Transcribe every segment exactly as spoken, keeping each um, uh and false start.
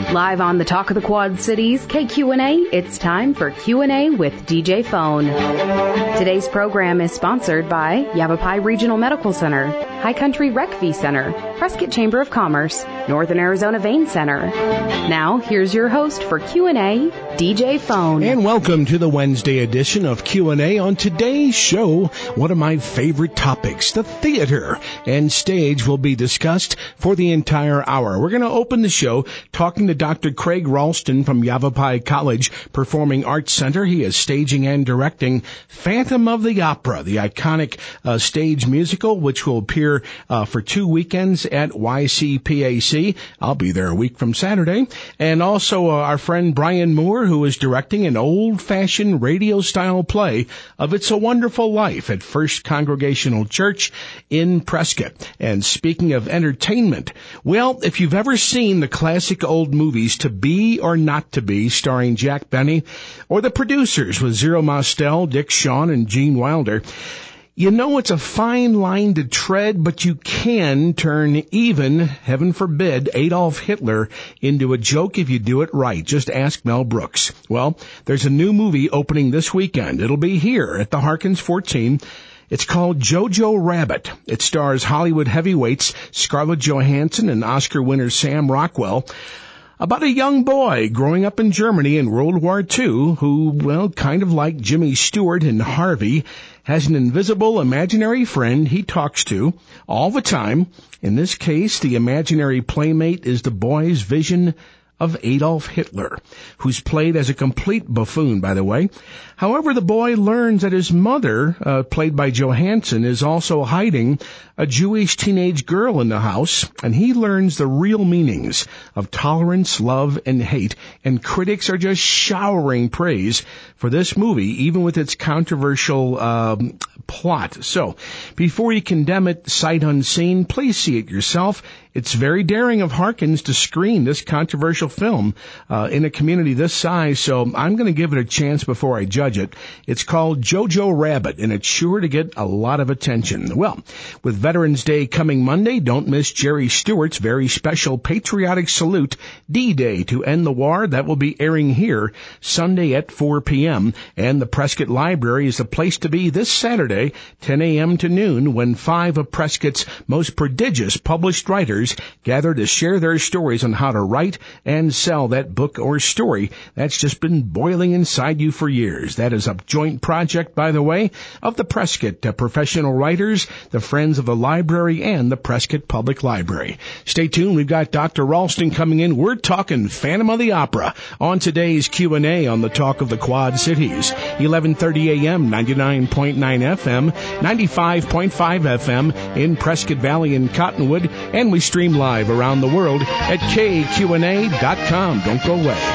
Live on the Talk of the Quad Cities, K Q and A, it's time for Q and A with D J Phone. Today's program is sponsored by Yavapai Regional Medical Center, High Country Rec V Center, Prescott Chamber of Commerce, Northern Arizona Vein Center. Now, here's your host for Q and A, D J Phone. And welcome to the Wednesday edition of Q and A. On today's show, one of my favorite topics, the theater and stage, will be discussed for the entire hour. We're going to open the show talking to Doctor Craig Ralston from Yavapai College Performing Arts Center. He is staging and directing Phantom of the Opera, the iconic uh, stage musical, which will appear uh, for two weekends at Y C P A C. I'll be there a week from Saturday. And also uh, our friend Brian Moore, who is directing an old-fashioned radio-style play of It's a Wonderful Life at First Congregational Church in Prescott. And speaking of entertainment, well, if you've ever seen the classic old movies To Be or Not to Be, starring Jack Benny, or The Producers with Zero Mostel, Dick Shawn, and Gene Wilder, you know it's a fine line to tread, but you can turn even, heaven forbid, Adolf Hitler into a joke if you do it right. Just ask Mel Brooks. Well, there's a new movie opening this weekend. It'll be here at the Harkins fourteen. It's called Jojo Rabbit. It stars Hollywood heavyweights Scarlett Johansson and Oscar winner Sam Rockwell, about a young boy growing up in Germany in World War Two who, well, kind of like Jimmy Stewart and Harvey, has an invisible imaginary friend he talks to all the time. In this case, the imaginary playmate is the boy's vision of Adolf Hitler, who's played as a complete buffoon, by the way. However, the boy learns that his mother, uh, played by Johansson, is also hiding a Jewish teenage girl in the house, and he learns the real meanings of tolerance, love, and hate, and critics are just showering praise for this movie, even with its controversial um, plot. So, before you condemn it sight unseen, please see it yourself. It's very daring of Harkins to screen this controversial film uh, in a community this size, so I'm going to give it a chance before I judge it. It's called Jojo Rabbit, and it's sure to get a lot of attention. Well, with Veterans Day coming Monday, don't miss Jerry Stewart's very special patriotic salute, D-Day to End the War. That will be airing here Sunday at four p.m., and the Prescott Library is the place to be this Saturday, ten a.m. to noon, when five of Prescott's most prodigious published writers gather to share their stories on how to write and sell that book or story that's just been boiling inside you for years. That is a joint project, by the way, of the Prescott uh, professional writers, the Friends of the Library, and the Prescott Public Library. Stay tuned. We've got Doctor Ralston coming in. We're talking Phantom of the Opera on today's Q and A on the Talk of the Quad Cities. eleven thirty a.m., ninety-nine point nine F M, ninety-five point five F M in Prescott Valley and Cottonwood, and we stream live around the world at K Q N A dot com. Don't go away.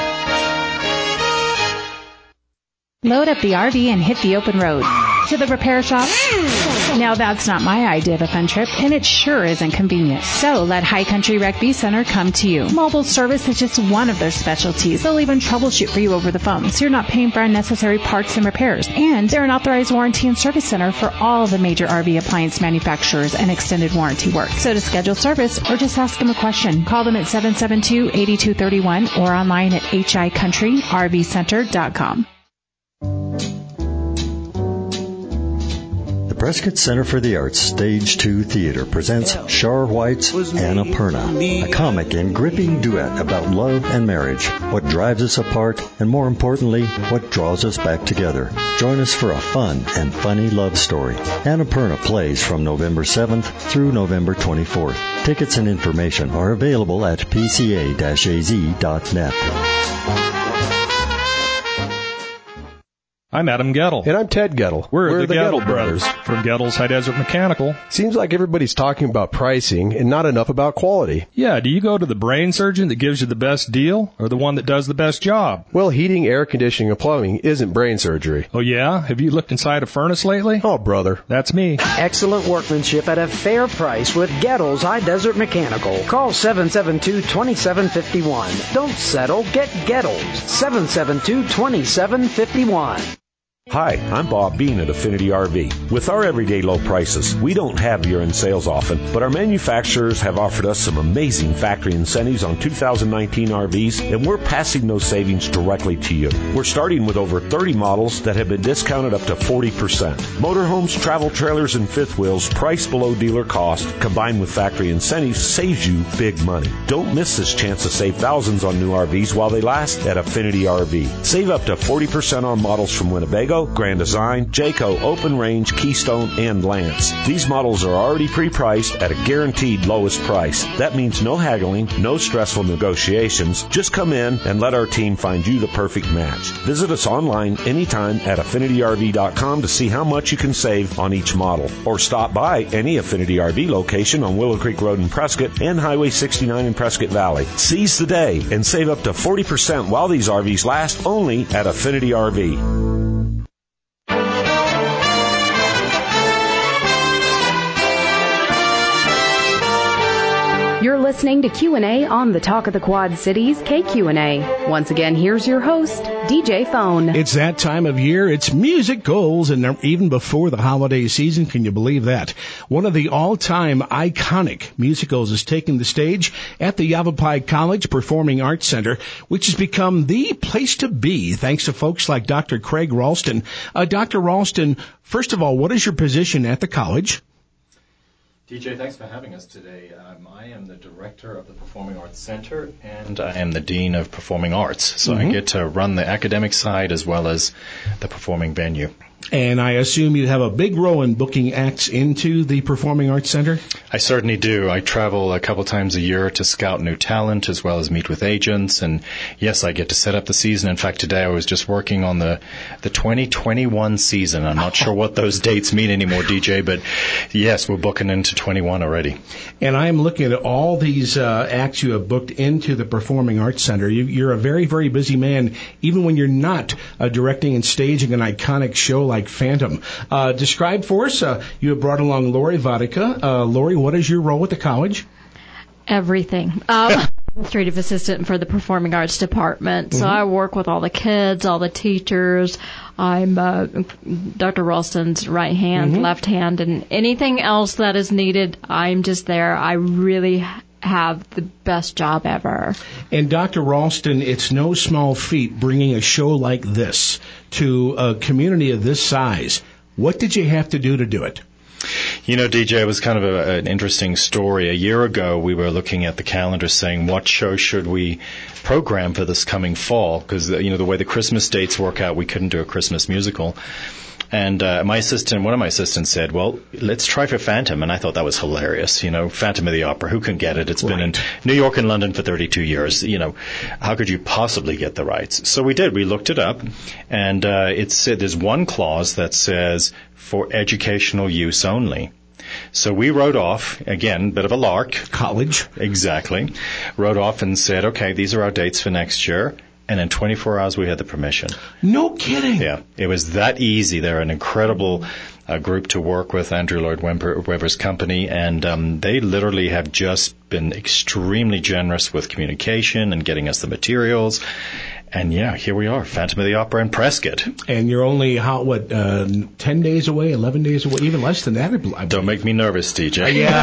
Load up the R V and hit the open road. To the repair shop? Now that's not my idea of a fun trip, and it sure isn't convenient. So let High Country Rec V Center come to you. Mobile service is just one of their specialties. They'll even troubleshoot for you over the phone, so you're not paying for unnecessary parts and repairs. And they're an authorized warranty and service center for all the major R V appliance manufacturers and extended warranty work. So to schedule service or just ask them a question, call them at seven seven two, eight two three one or online at h i country r v center dot com. The Prescott Center for the Arts Stage two Theater presents Char White's Annapurna, a comic and gripping duet about love and marriage, what drives us apart, and more importantly, what draws us back together. Join us for a fun and funny love story. Annapurna plays from November seventh through November twenty-fourth. Tickets and information are available at p c a dash a z dot net. I'm Adam Gettle. And I'm Ted Gettle. We're, We're the, the Gettle, Gettle brothers. brothers from Gettle's High Desert Mechanical. Seems like everybody's talking about pricing and not enough about quality. Yeah, do you go to the brain surgeon that gives you the best deal or the one that does the best job? Well, heating, air conditioning, and plumbing isn't brain surgery. Oh, yeah? Have you looked inside a furnace lately? Oh, brother. That's me. Excellent workmanship at a fair price with Gettle's High Desert Mechanical. Call seven seven two, two seven five one. Don't settle. Get Gettle's. seven seven two, two seven five one. Hi, I'm Bob Bean at Affinity R V. With our everyday low prices, we don't have year-end sales often, but our manufacturers have offered us some amazing factory incentives on two thousand nineteen R Vs, and we're passing those savings directly to you. We're starting with over thirty models that have been discounted up to forty percent. Motorhomes, travel trailers, and fifth wheels priced below dealer cost, combined with factory incentives, saves you big money. Don't miss this chance to save thousands on new R Vs while they last at Affinity R V. Save up to forty percent on models from Winnebago, Grand Design, Jayco, Open Range, Keystone, and Lance. These models are already pre-priced at a guaranteed lowest price. That means no haggling, no stressful negotiations. Just come in and let our team find you the perfect match. Visit us online anytime at affinity r v dot com to see how much you can save on each model. Or stop by any Affinity R V location on Willow Creek Road in Prescott and Highway sixty-nine in Prescott Valley. Seize the day and save up to forty percent while these R Vs last only at Affinity R V. You're listening to Q and A on the Talk of the Quad Cities, K Q and A. Once again, here's your host, D J Phone. It's that time of year. It's music goals, and even before the holiday season, can you believe that? One of the all-time iconic musicals is taking the stage at the Yavapai College Performing Arts Center, which has become the place to be thanks to folks like Doctor Craig Ralston. Uh, Doctor Ralston, first of all, what is your position at the college? D J, thanks for having us today. Um, I am the director of the Performing Arts Center, and I am the dean of performing arts. So mm-hmm. I get to run the academic side as well as the performing venue. And I assume you have a big role in booking acts into the Performing Arts Center? I certainly do. I travel a couple times a year to scout new talent as well as meet with agents. And yes, I get to set up the season. In fact, today I was just working on the, the twenty twenty-one season. I'm not sure what those dates mean anymore, D J, but yes, we're booking into twenty-one already. And I'm looking at all these uh, acts you have booked into the Performing Arts Center. You, you're a very, very busy man, even when you're not uh, directing and staging an iconic show like Phantom. Uh, describe for us, uh, you have brought along Lori Vodicka. Uh, Lori, what is your role at the college? Everything. Um, administrative assistant for the Performing Arts Department. So mm-hmm. I work with all the kids, all the teachers. I'm uh, Doctor Ralston's right hand, mm-hmm. left hand, and anything else that is needed, I'm just there. I really have the best job ever. And Doctor Ralston, it's no small feat bringing a show like this to a community of this size. What did you have to do to do it? You know, D J, it was kind of a, an interesting story. A year ago, we were looking at the calendar saying, what show should we program for this coming fall? Because, you know, the way the Christmas dates work out, we couldn't do a Christmas musical. And uh, my assistant, one of my assistants said, well, let's try for Phantom. And I thought that was hilarious. You know, Phantom of the Opera, who can get it? It's right. been in New York and London for thirty-two years. You know, how could you possibly get the rights? So we did. We looked it up. And uh, it said there's one clause that says for educational use only. So we wrote off, again, bit of a lark. College. Exactly. Wrote off and said, okay, these are our dates for next year. And in twenty-four hours, we had the permission. No kidding. Yeah, it was that easy. They're an incredible uh, group to work with, Andrew Lloyd Webber, Webber's company, and um, they literally have just been extremely generous with communication and getting us the materials. And yeah, here we are, Phantom of the Opera in Prescott. And you're only, how, what, uh, ten days away, eleven days away, even less than that, I believe. Don't make me nervous, D J. Uh, yeah.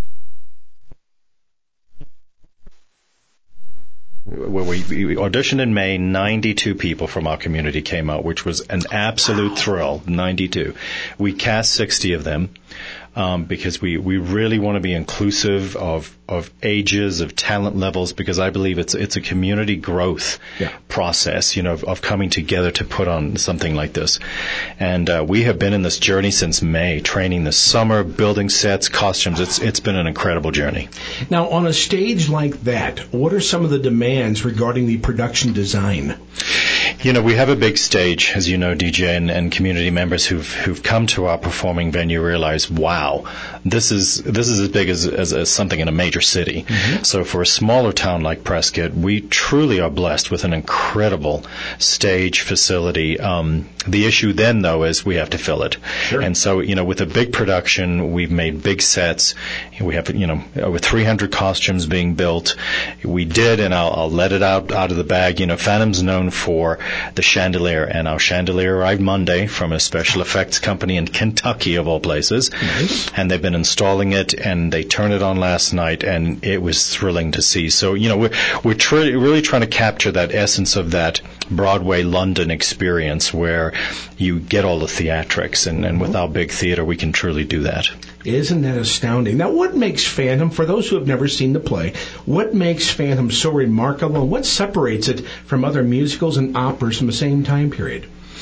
Where we, we auditioned in May, ninety-two people from our community came out, which was an absolute wow. thrill, ninety-two. We cast sixty of them. Um, because we, we really want to be inclusive of, of ages, of talent levels, because I believe it's it's a community growth yeah. process, you know, of, of coming together to put on something like this. And uh, we have been in this journey since May, training this summer, building sets, costumes. It's it's been an incredible journey. Now, on a stage like that, what are some of the demands regarding the production design? You know, we have a big stage, as you know, D J, and, and community members who've who've come to our performing venue realize, wow, this is this is as big as, as, as something in a major city. Mm-hmm. So for a smaller town like Prescott, we truly are blessed with an incredible stage facility. Um, the issue then, though, is we have to fill it. Sure. And so, you know, with a big production, we've made big sets. We have, you know, over three hundred costumes being built. We did, and I'll, I'll let it out out of the bag. You know, Phantom's known for The Chandelier. And our Chandelier arrived Monday from a special effects company in Kentucky, of all places. Nice. And they've been installing it, and they turned it on last night, and it was thrilling to see. So, you know, we're, we're tr- really trying to capture that essence of that Broadway London experience where you get all the theatrics, and, and with our big theater, we can truly do that. Isn't that astounding? Now, what makes Phantom, for those who have never seen the play, what makes Phantom so remarkable, and what separates it from other musicals and operas from the same time period?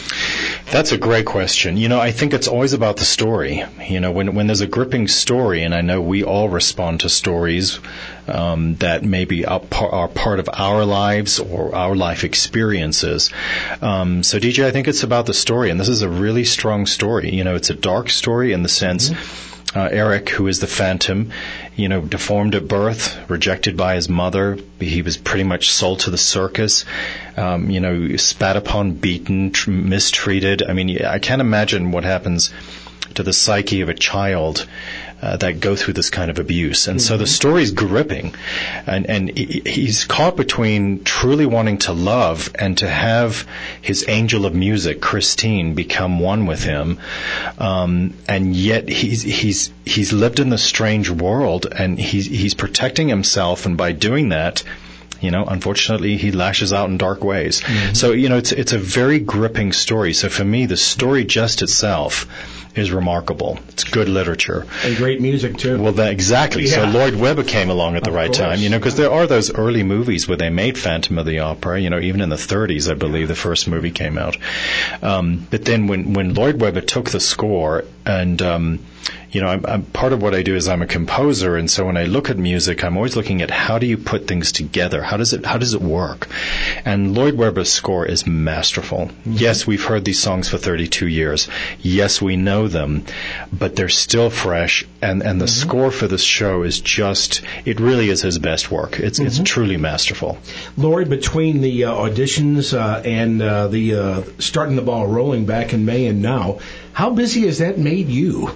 That's a great question. You know, I think it's always about the story. You know, when when there's a gripping story, and I know we all respond to stories um, that maybe are part of our lives or our life experiences. Um, so, D J, I think it's about the story, and this is a really strong story. You know, it's a dark story in the sense... Mm-hmm. Uh, Eric, who is the Phantom, you know, deformed at birth, rejected by his mother. He was pretty much sold to the circus, um, you know, spat upon, beaten, tr- mistreated. I mean, I can't imagine what happens to the psyche of a child uh, that go through this kind of abuse. And mm-hmm. so the story's gripping. And, and he, he's caught between truly wanting to love and to have his angel of music, Christine, become one with him. Um, and yet he's, he's, he's lived in this strange world, and he's, he's protecting himself. And by doing that, you know, unfortunately, he lashes out in dark ways. Mm-hmm. So, you know, it's, it's a very gripping story. So for me, the story just itself is remarkable. It's good literature. And great music, too. Well, that, exactly. Yeah. So Lloyd Webber came along at the of right course. time, you know, because there are those early movies where they made Phantom of the Opera, you know, even in the thirties, I believe, the first movie came out. Um, but then when, when Lloyd Webber took the score, and, um, you know, I'm, I'm, part of what I do is I'm a composer, and so when I look at music, I'm always looking at how do you put things together? How does it, how does it work? And Lloyd Webber's score is masterful. Mm-hmm. Yes, we've heard these songs for thirty-two years. Yes, we know them, but they're still fresh, and, and the mm-hmm. score for this show is just, it really is his best work. It's mm-hmm. it's truly masterful. Lori, between the uh, auditions uh, and uh, the uh, starting the ball rolling back in May and now, how busy has that made you?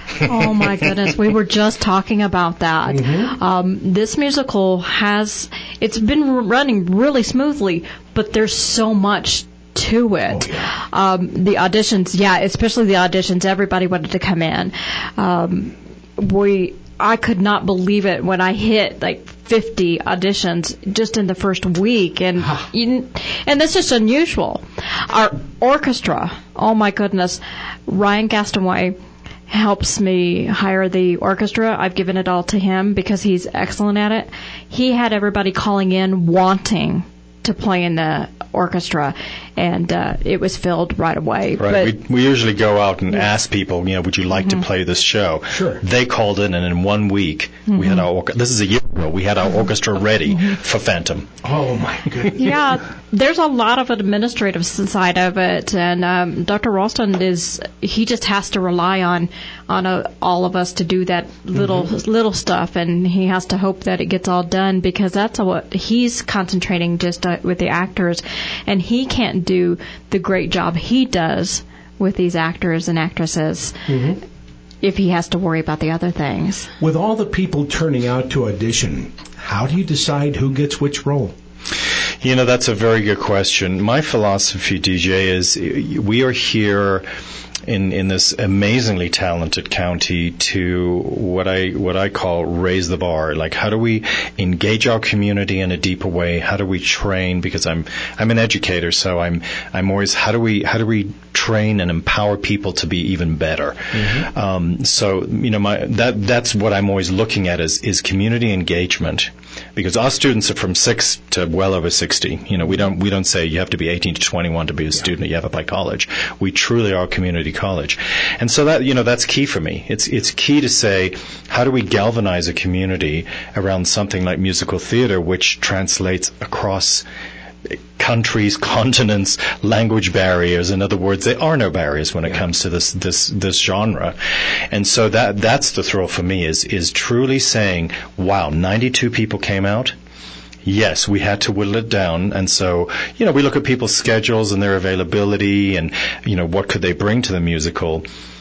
Oh my goodness, we were just talking about that. Mm-hmm. Um, this musical has, it's been running really smoothly, but there's so much to it. Oh, yeah. Um, the auditions, yeah, especially the auditions, everybody wanted to come in. Um, we, I could not believe it when I hit like fifty auditions just in the first week, and you, and that's just unusual. Our orchestra, oh my goodness, Ryan Gastonway helps me hire the orchestra. I've given it all to him because he's excellent at it. He had everybody calling in wanting to play in the orchestra, and uh, it was filled right away. Right. But, we, we usually go out and yeah. ask people, you know, would you like mm-hmm. to play this show? Sure. They called in, and in one week, mm-hmm. we had our orchestra. This is a year ago. We had our orchestra ready mm-hmm. for Phantom. Oh, my goodness. Yeah, there's a lot of administrative side of it, and um, Doctor Ralston is, he just has to rely on on a, all of us to do that little mm-hmm. little stuff, and he has to hope that it gets all done, because that's what he's concentrating just uh, with the actors, and he can't do the great job he does with these actors and actresses mm-hmm. if he has to worry about the other things. With all the people turning out to audition, how do you decide who gets which role? You know, that's a very good question. My philosophy, D J, is we are here in in this amazingly talented county to what I what I call raise the bar. Like, how do we engage our community in a deeper way? How do we train? Because I'm I'm an educator, so I'm I'm always how do we how do we train and empower people to be even better? Mm-hmm. Um, so you know, my that that's what I'm always looking at is is community engagement. Because our students are from six to well over sixty. You know, we don't we don't say you have to be eighteen to twenty-one to be a yeah. student at Yavapai College. We truly are a community college, and so that you know that's key for me. It's it's key to say how do we galvanize a community around something like musical theater, which translates across countries, continents, language barriers. In other words, there are no barriers when it yeah. comes to this this this genre. And so that that's the thrill for me is is truly saying, wow, ninety-two people came out. Yes, we had to whittle it down, and so, you know, we look at people's schedules and their availability and, you know, what could they bring to the musical.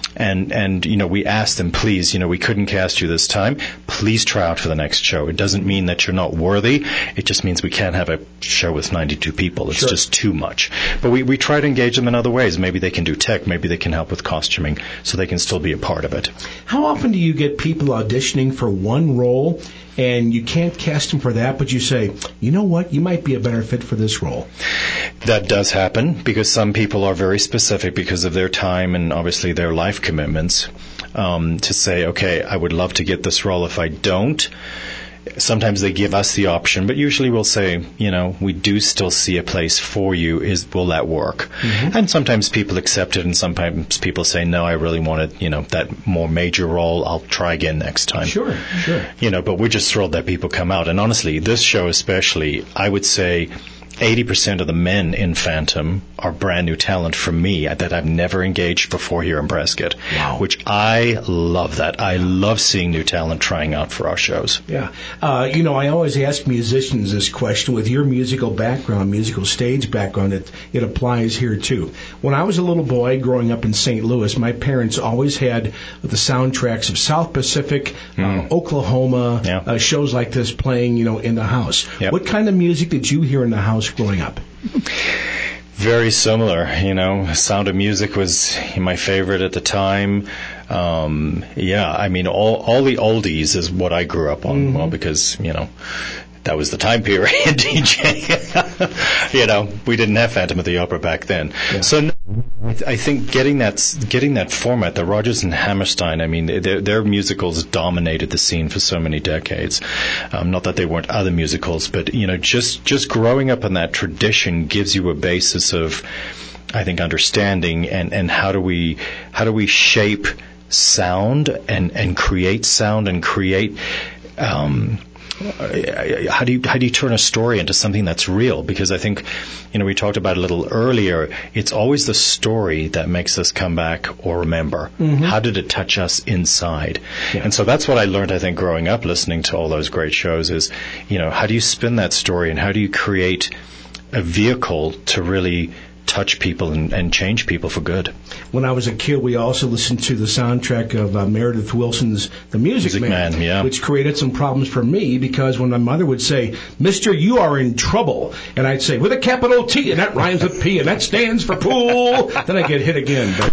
And, and, you know, we asked them, please, you know, we couldn't cast you this time. Please try out for the next show. It doesn't mean that you're not worthy. It just means we can't have a show with ninety-two people. It's Sure. just too much. But we, we try to engage them in other ways. Maybe they can do tech. Maybe they can help with costuming so they can still be a part of it. How often do you get people auditioning for one role and you can't cast them for that, but you say, you know what, you might be a better fit for this role? That does happen because some people are very specific because of their time and obviously their life commitments, um, to say, okay, I would love to get this role. If I don't, sometimes they give us the option, but usually we'll say, you know, we do still see a place for you. Is will that work? Mm-hmm. And sometimes people accept it, and sometimes people say, no, I really wanted, you know, that more major role. I'll try again next time. Sure, sure. You know, but we're just thrilled that people come out. And honestly, this show especially, I would say eighty percent of the men in Phantom are brand new talent for me that I've never engaged before here in Prescott. Wow. Which I love that. I love seeing new talent trying out for our shows. Yeah. Uh, you know, I always ask musicians this question. With your musical background, musical stage background, it, it applies here too. When I was a little boy growing up in Saint Louis, my parents always had the soundtracks of South Pacific, mm. uh, Oklahoma, yeah. uh, shows like this playing, you know, in the house. Yep. What kind of music did you hear in the house growing up? Very similar, you know. Sound of Music was my favorite at the time. Um, yeah, I mean, all all the oldies is what I grew up on. Mm-hmm. Well, because, you know, that was the time period, D J. You know, we didn't have Phantom of the Opera back then. Yeah. So no, I think getting that getting that format, the Rodgers and Hammerstein, I mean, their, their musicals dominated the scene for so many decades. Um, not that there weren't other musicals, but, you know, just, just growing up in that tradition gives you a basis of, I think, understanding and, and how do we how do we shape sound and, and create sound and create um How do you how do you turn a story into something that's real? Because I think, you know, we talked about it a little earlier. It's always the story that makes us come back or remember. Mm-hmm. How did it touch us inside? Yeah. And so that's what I learned, I think, growing up, listening to all those great shows is, you know, how do you spin that story and how do you create a vehicle to really touch people and, and change people for good? When I was a kid, we also listened to the soundtrack of uh, Meredith Wilson's The Music, Music Man, Man yeah. which created some problems for me because when my mother would say, Mister, you are in trouble, and I'd say, with a capital T, and that rhymes with P, and that stands for pool, then I get hit again. But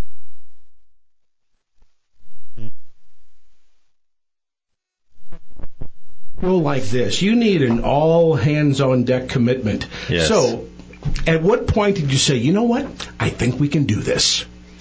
like this, you need an all-hands-on-deck commitment. Yes. So, at what point did you say, you know what, I think we can do this?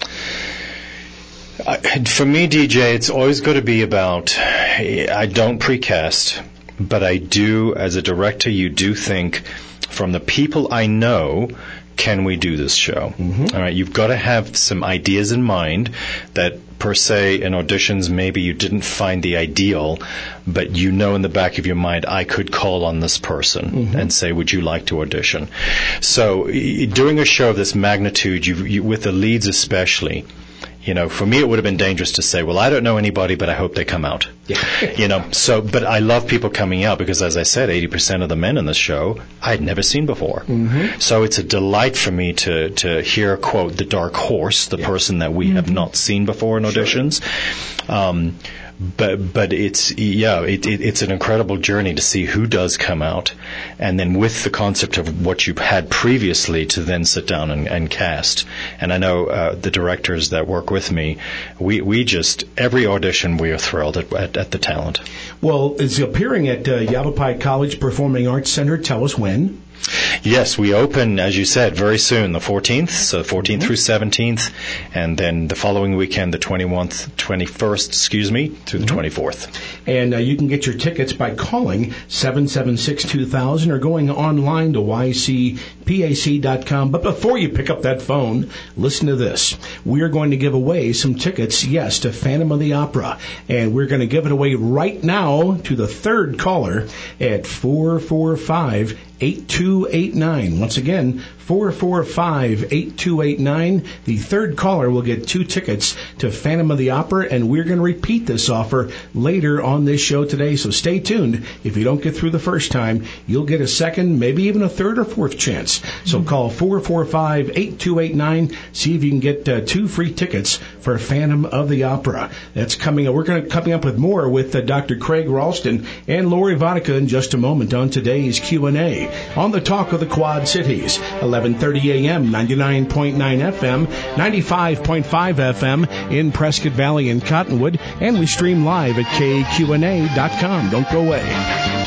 Uh, for me, D J, it's always got to be about, I don't precast, but I do, as a director, you do think, from the people I know, can we do this show? Mm-hmm. All right, you've got to have some ideas in mind that, per se, in auditions, maybe you didn't find the ideal, but you know in the back of your mind, I could call on this person mm-hmm. and say, would you like to audition? So, doing a show of this magnitude, you, you, with the leads especially, you know, for me it would have been dangerous to say, well, I don't know anybody, but I hope they come out. Yeah. You know, so, but I love people coming out because, as I said, eighty percent of the men in this show I had never seen before. Mm-hmm. So it's a delight for me to, to hear, quote, the dark horse, the yeah. person that we mm-hmm. have not seen before in auditions. Sure. Um, But but it's yeah it, it it's an incredible journey to see who does come out, and then with the concept of what you've had previously to then sit down and, and cast. And I know uh, the directors that work with me, we we just every audition we are thrilled at at, at the talent. Well, it's appearing at uh, Yavapai College Performing Arts Center. Tell us when. Yes, we open, as you said, very soon, the fourteenth, so fourteenth mm-hmm. through seventeenth, and then the following weekend, the twenty-first, twenty-first, excuse me, through the mm-hmm. twenty-fourth. And uh, you can get your tickets by calling seven seven six, two thousand or going online to y c p a c dot com. But before you pick up that phone, listen to this. We're going to give away some tickets, yes, to Phantom of the Opera, and we're going to give it away right now to the third caller at four four five, eight two eight nine. Once again, four four five, eight two eight nine. The third caller will get two tickets to Phantom of the Opera, and we're going to repeat this offer later on this show today, so stay tuned. If you don't get through the first time, you'll get a second, maybe even a third or fourth chance. So call four four five, eight two eight nine. See if you can get uh, two free tickets for Phantom of the Opera. That's coming up. We're going to coming up with more with uh, Doctor Craig Ralston and Lori Vodka in just a moment on today's Q and A on the Talk of the Quad Cities, eleven thirty a.m., ninety-nine point nine F M, ninety-five point five F M in Prescott Valley and Cottonwood, and we stream live at K Q N A dot com. Don't go away.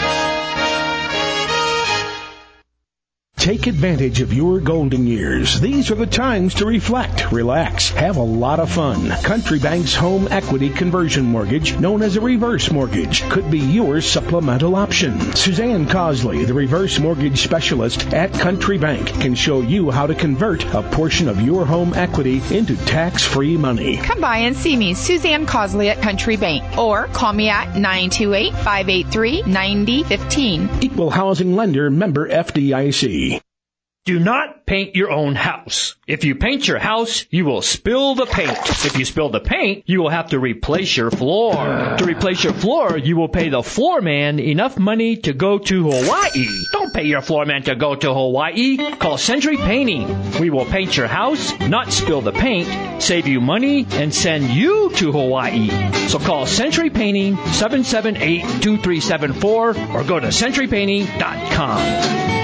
Take advantage of your golden years. These are the times to reflect, relax, have a lot of fun. Country Bank's home equity conversion mortgage, known as a reverse mortgage, could be your supplemental option. Suzanne Cosley, the reverse mortgage specialist at Country Bank, can show you how to convert a portion of your home equity into tax-free money. Come by and see me, Suzanne Cosley at Country Bank, or call me at nine two eight, five eight three, nine zero one five. Equal housing lender, member F D I C. Do not paint your own house. If you paint your house, you will spill the paint. If you spill the paint, you will have to replace your floor. To replace your floor, you will pay the floor man enough money to go to Hawaii. Don't pay your floor man to go to Hawaii. Call Century Painting. We will paint your house, not spill the paint, save you money, and send you to Hawaii. So call Century Painting, seven seven eight, two three seven four, or go to century painting dot com.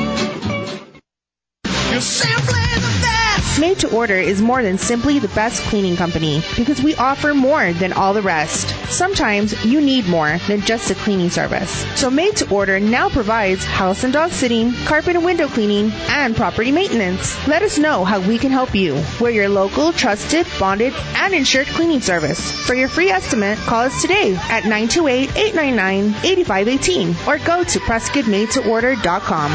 You're simply the best. Made to Order is more than simply the best cleaning company because we offer more than all the rest. Sometimes you need more than just a cleaning service. So Made to Order now provides house and dog sitting, carpet and window cleaning, and property maintenance. Let us know how we can help you. We're your local, trusted, bonded, and insured cleaning service. For your free estimate, call us today at nine two eight, eight nine nine, eight five one eight or go to prescott made to order dot com.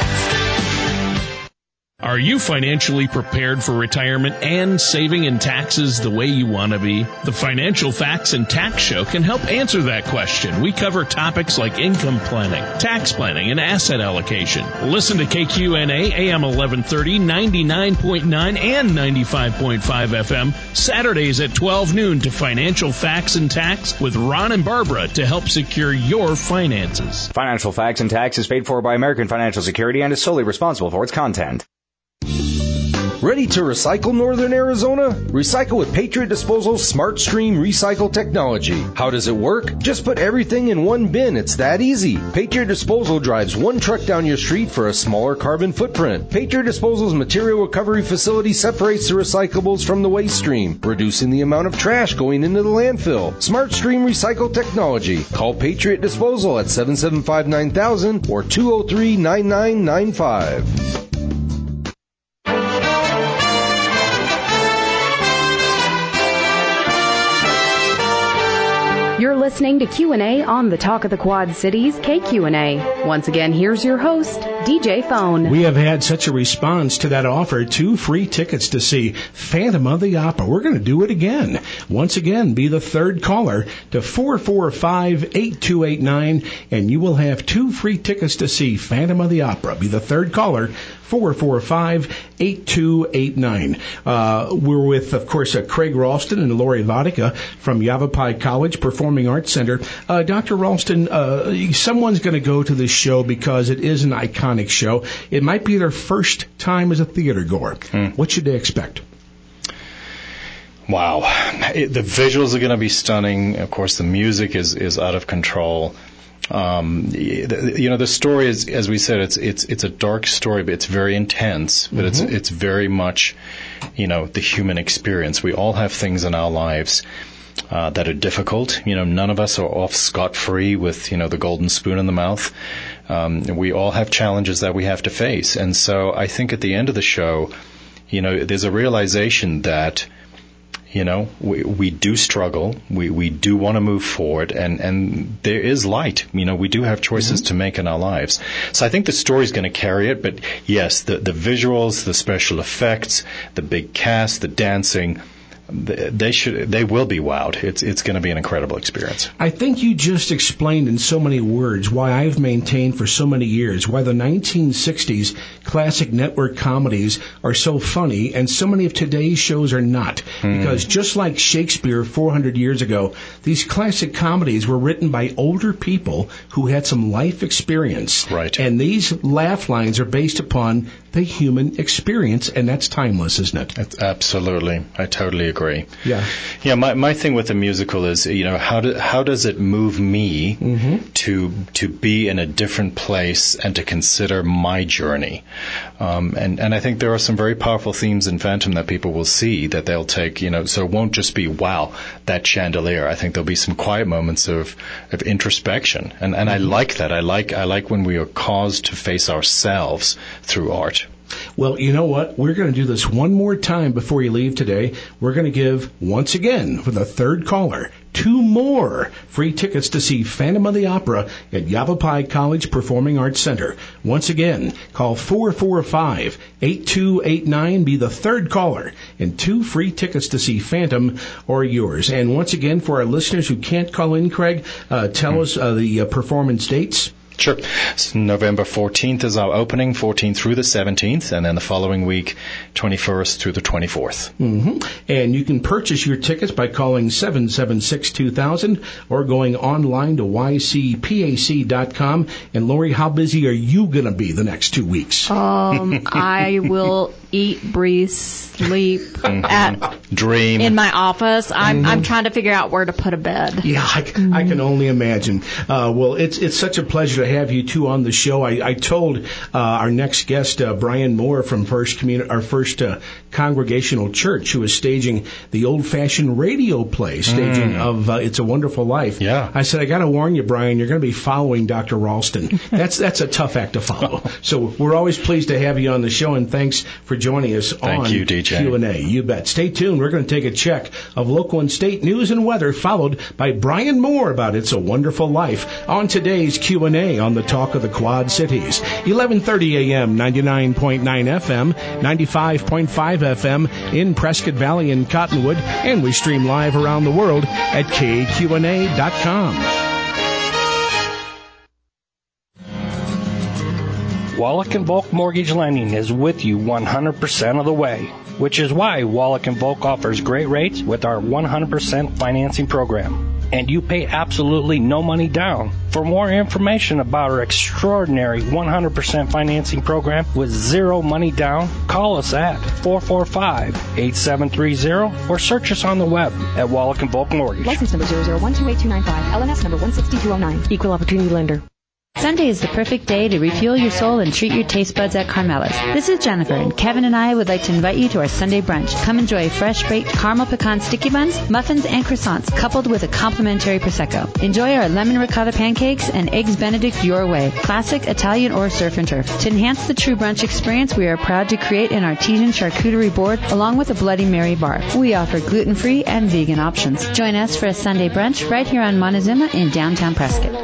Are you financially prepared for retirement and saving in taxes the way you want to be? The Financial Facts and Tax Show can help answer that question. We cover topics like income planning, tax planning, and asset allocation. Listen to K Q N A A M eleven thirty, ninety-nine point nine and ninety-five point five F M Saturdays at twelve noon to Financial Facts and Tax with Ron and Barbara to help secure your finances. Financial Facts and Tax is paid for by American Financial Security and is solely responsible for its content. Ready to recycle Northern Arizona? Recycle with Patriot Disposal's Smart Stream Recycle technology. How does it work? Just put everything in one bin. It's that easy. Patriot Disposal drives one truck down your street for a smaller carbon footprint. Patriot Disposal's material recovery facility separates the recyclables from the waste stream, reducing the amount of trash going into the landfill. Smart Stream Recycle technology. Call Patriot Disposal at seven seven five, nine thousand or two oh three, nine nine nine five. You're listening to Q and A on the Talk of the Quad Cities, K Q N A. Once again, here's your host, D J Phone. We have had such a response to that offer. Two free tickets to see Phantom of the Opera. We're going to do it again. Once again, be the third caller to four four five, eight two eight nine, and you will have two free tickets to see Phantom of the Opera. Be the third caller, four four five, eight two eight nine. Uh, we're with, of course, uh, Craig Ralston and Lori Vodka from Yavapai College Performing Arts Center. Uh, Doctor Ralston, uh, someone's going to go to this show because it is an iconic show. It might be their first time as a theater goer. Mm. What should they expect? Wow. It, the visuals are going to be stunning. Of course, the music is, is out of control. Um, you know, the story is, as we said, it's it's it's a dark story, but it's very intense. But mm-hmm. it's it's very much, you know, the human experience. We all have things in our lives uh, that are difficult. You know, none of us are off scot-free with, you know, the golden spoon in the mouth. Um, we all have challenges that we have to face, and so I think at the end of the show, you know, there's a realization that, you know, we, we do struggle. We, we do want to move forward, and, and there is light. You know, we do have choices mm-hmm. to make in our lives. So I think the story's going to carry it, but yes, the, the visuals, the special effects, the big cast, the dancing, they should, they will be wowed. It's it's going to be an incredible experience. I think you just explained in so many words why I've maintained for so many years why the nineteen sixties classic network comedies are so funny and so many of today's shows are not. Mm. Because just like Shakespeare four hundred years ago, these classic comedies were written by older people who had some life experience. Right. And these laugh lines are based upon the human experience, and that's timeless, isn't it? It's absolutely. I totally agree. Yeah. Yeah, my my thing with the musical is, you know, how do, how does it move me mm-hmm. to to be in a different place and to consider my journey? Um, and, and I think there are some very powerful themes in Phantom that people will see that they'll take, you know, so it won't just be, wow, that chandelier. I think there'll be some quiet moments of, of introspection. And, and mm-hmm. I like that. I like I like when we are caused to face ourselves through art. Well, you know what? We're going to do this one more time before you leave today. We're going to give, once again, for the third caller, two more free tickets to see Phantom of the Opera at Yavapai College Performing Arts Center. Once again, call four four five, eight two eight nine. Be the third caller, and two free tickets to see Phantom or yours. And once again, for our listeners who can't call in, Craig, uh, tell mm-hmm. us uh, the uh, performance dates. Sure. So November fourteenth is our opening, fourteenth through the seventeenth, and then the following week, twenty-first through the twenty-fourth. Mm-hmm. And you can purchase your tickets by calling seven seven six, two thousand or going online to y c p a c dot com. And Lori, how busy are you going to be the next two weeks? Um, I will eat, breathe, sleep, mm-hmm. at dream in my office. I'm mm-hmm. I'm trying to figure out where to put a bed. Yeah, I, mm-hmm. I can only imagine. Uh, well, it's it's such a pleasure to have you two on the show. I, I told uh, our next guest, uh, Brian Moore from First Communi- our First uh, Congregational Church, who is staging the old-fashioned radio play, staging mm. of uh, It's a Wonderful Life. Yeah. I said, I got to warn you, Brian, you're going to be following Doctor Ralston. That's that's a tough act to follow. So we're always pleased to have you on the show, and thanks for joining us Thank on you, D J. Q and A. You bet. Stay tuned. We're going to take a check of local and state news and weather, followed by Brian Moore about It's a Wonderful Life on today's Q and A on the Talk of the Quad Cities. eleven thirty a.m., ninety-nine point nine F M, ninety-five point five F M in Prescott Valley and Cottonwood, and we stream live around the world at K Q N A dot com. Wallach and Volk Mortgage Lending is with you one hundred percent of the way, which is why Wallach and Volk offers great rates with our one hundred percent financing program. And you pay absolutely no money down. For more information about our extraordinary one hundred percent financing program with zero money down, call us at four four five, eight seven three zero or search us on the web at Wallach and Volk Mortgage. License number zero zero one two eight two nine five, L N S number one six two oh nine. Equal opportunity lender. Sunday is the perfect day to refuel your soul and treat your taste buds at Carmela's. This is Jennifer, and Kevin and I would like to invite you to our Sunday brunch. Come enjoy fresh baked caramel pecan sticky buns, muffins, and croissants, coupled with a complimentary Prosecco. Enjoy our lemon ricotta pancakes and eggs Benedict your way, classic, Italian, or surf and turf. To enhance the true brunch experience, we are proud to create an artesian charcuterie board along with a Bloody Mary bar. We offer gluten-free and vegan options. Join us for a Sunday brunch right here on Montezuma in downtown Prescott.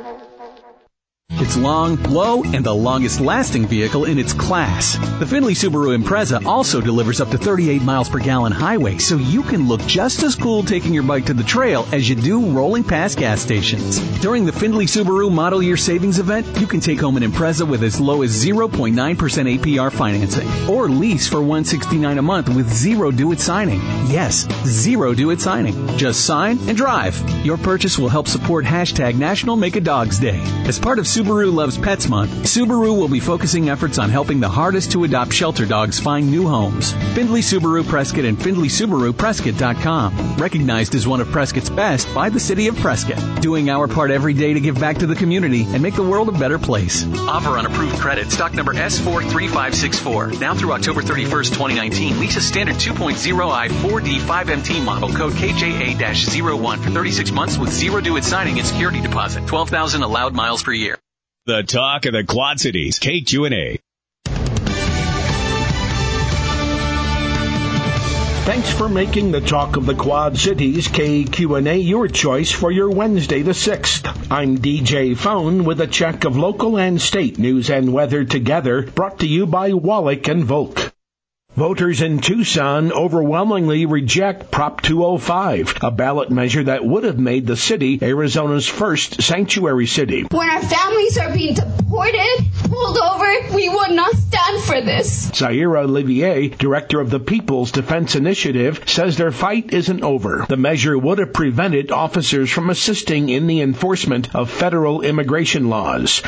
It's long, low, and the longest-lasting vehicle in its class. The Findlay Subaru Impreza also delivers up to thirty-eight miles per gallon highway, so you can look just as cool taking your bike to the trail as you do rolling past gas stations. During the Findlay Subaru Model Year Savings Event, you can take home an Impreza with as low as zero point nine percent A P R financing, or lease for one hundred sixty-nine dollars a month with zero due-it signing. Yes, zero due-it signing. Just sign and drive. Your purchase will help support hashtag National Make a Dogs Day. As part of Subaru Loves Pets Month, Subaru will be focusing efforts on helping the hardest to adopt shelter dogs find new homes. Findlay Subaru Prescott and Findlay Subaru Prescott dot com. Recognized as one of Prescott's best by the City of Prescott. Doing our part every day to give back to the community and make the world a better place. Offer on approved credit. Stock number S four three five six four. Now through October thirty-first, twenty nineteen. Lease a standard two point oh i four D five M T model. Code K J A zero one for thirty-six months with zero due at signing and security deposit. twelve thousand allowed miles per year. The Talk of the Quad Cities, K Q and A. Thanks for making the Talk of the Quad Cities, K Q and A, your choice for your Wednesday the sixth. I'm D J Phone with a check of local and state news and weather together, brought to you by Wallach and Volk. Voters in Tucson overwhelmingly reject Prop two oh five, a ballot measure that would have made the city Arizona's first sanctuary city. When our families are being deported, pulled over, we would not stand for this. Zaira Olivier, director of the People's Defense Initiative, says their fight isn't over. The measure would have prevented officers from assisting in the enforcement of federal immigration laws.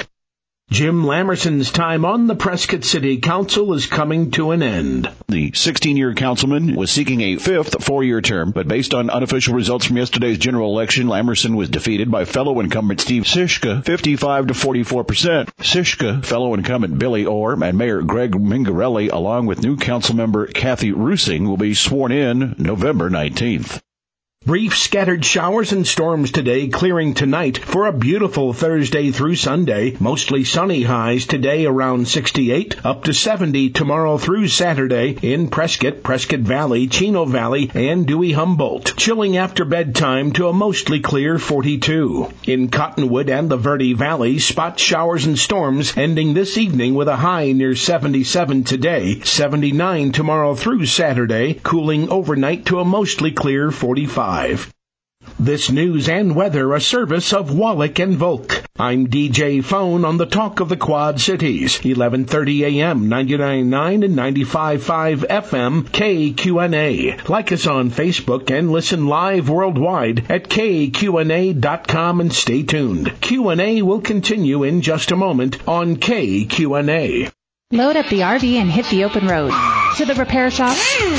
Jim Lamerson's time on the Prescott City Council is coming to an end. The sixteen-year councilman was seeking a fifth four-year term, but based on unofficial results from yesterday's general election, Lamerson was defeated by fellow incumbent Steve Sishka, fifty-five to forty-four percent. Sishka, fellow incumbent Billy Orr, and Mayor Greg Mingarelli, along with new council member Kathy Rusing, will be sworn in November nineteenth. Brief scattered showers and storms today, clearing tonight for a beautiful Thursday through Sunday. Mostly sunny highs today around sixty-eight, up to seventy tomorrow through Saturday in Prescott, Prescott Valley, Chino Valley, and Dewey Humboldt. Chilling after bedtime to a mostly clear forty-two. In Cottonwood and the Verde Valley, spot showers and storms ending this evening with a high near seventy-seven today, seventy-nine tomorrow through Saturday, cooling overnight to a mostly clear forty-five. This news and weather a service of Wallach and Volk. I'm D J Phone on the Talk of the Quad Cities, eleven thirty a.m., ninety-nine point nine and ninety-five point five F M, K Q N A. Like us on Facebook and listen live worldwide at K Q N A dot com and stay tuned. Q and A will continue in just a moment on K Q N A. Load up the R V and hit the open road. To the repair shop?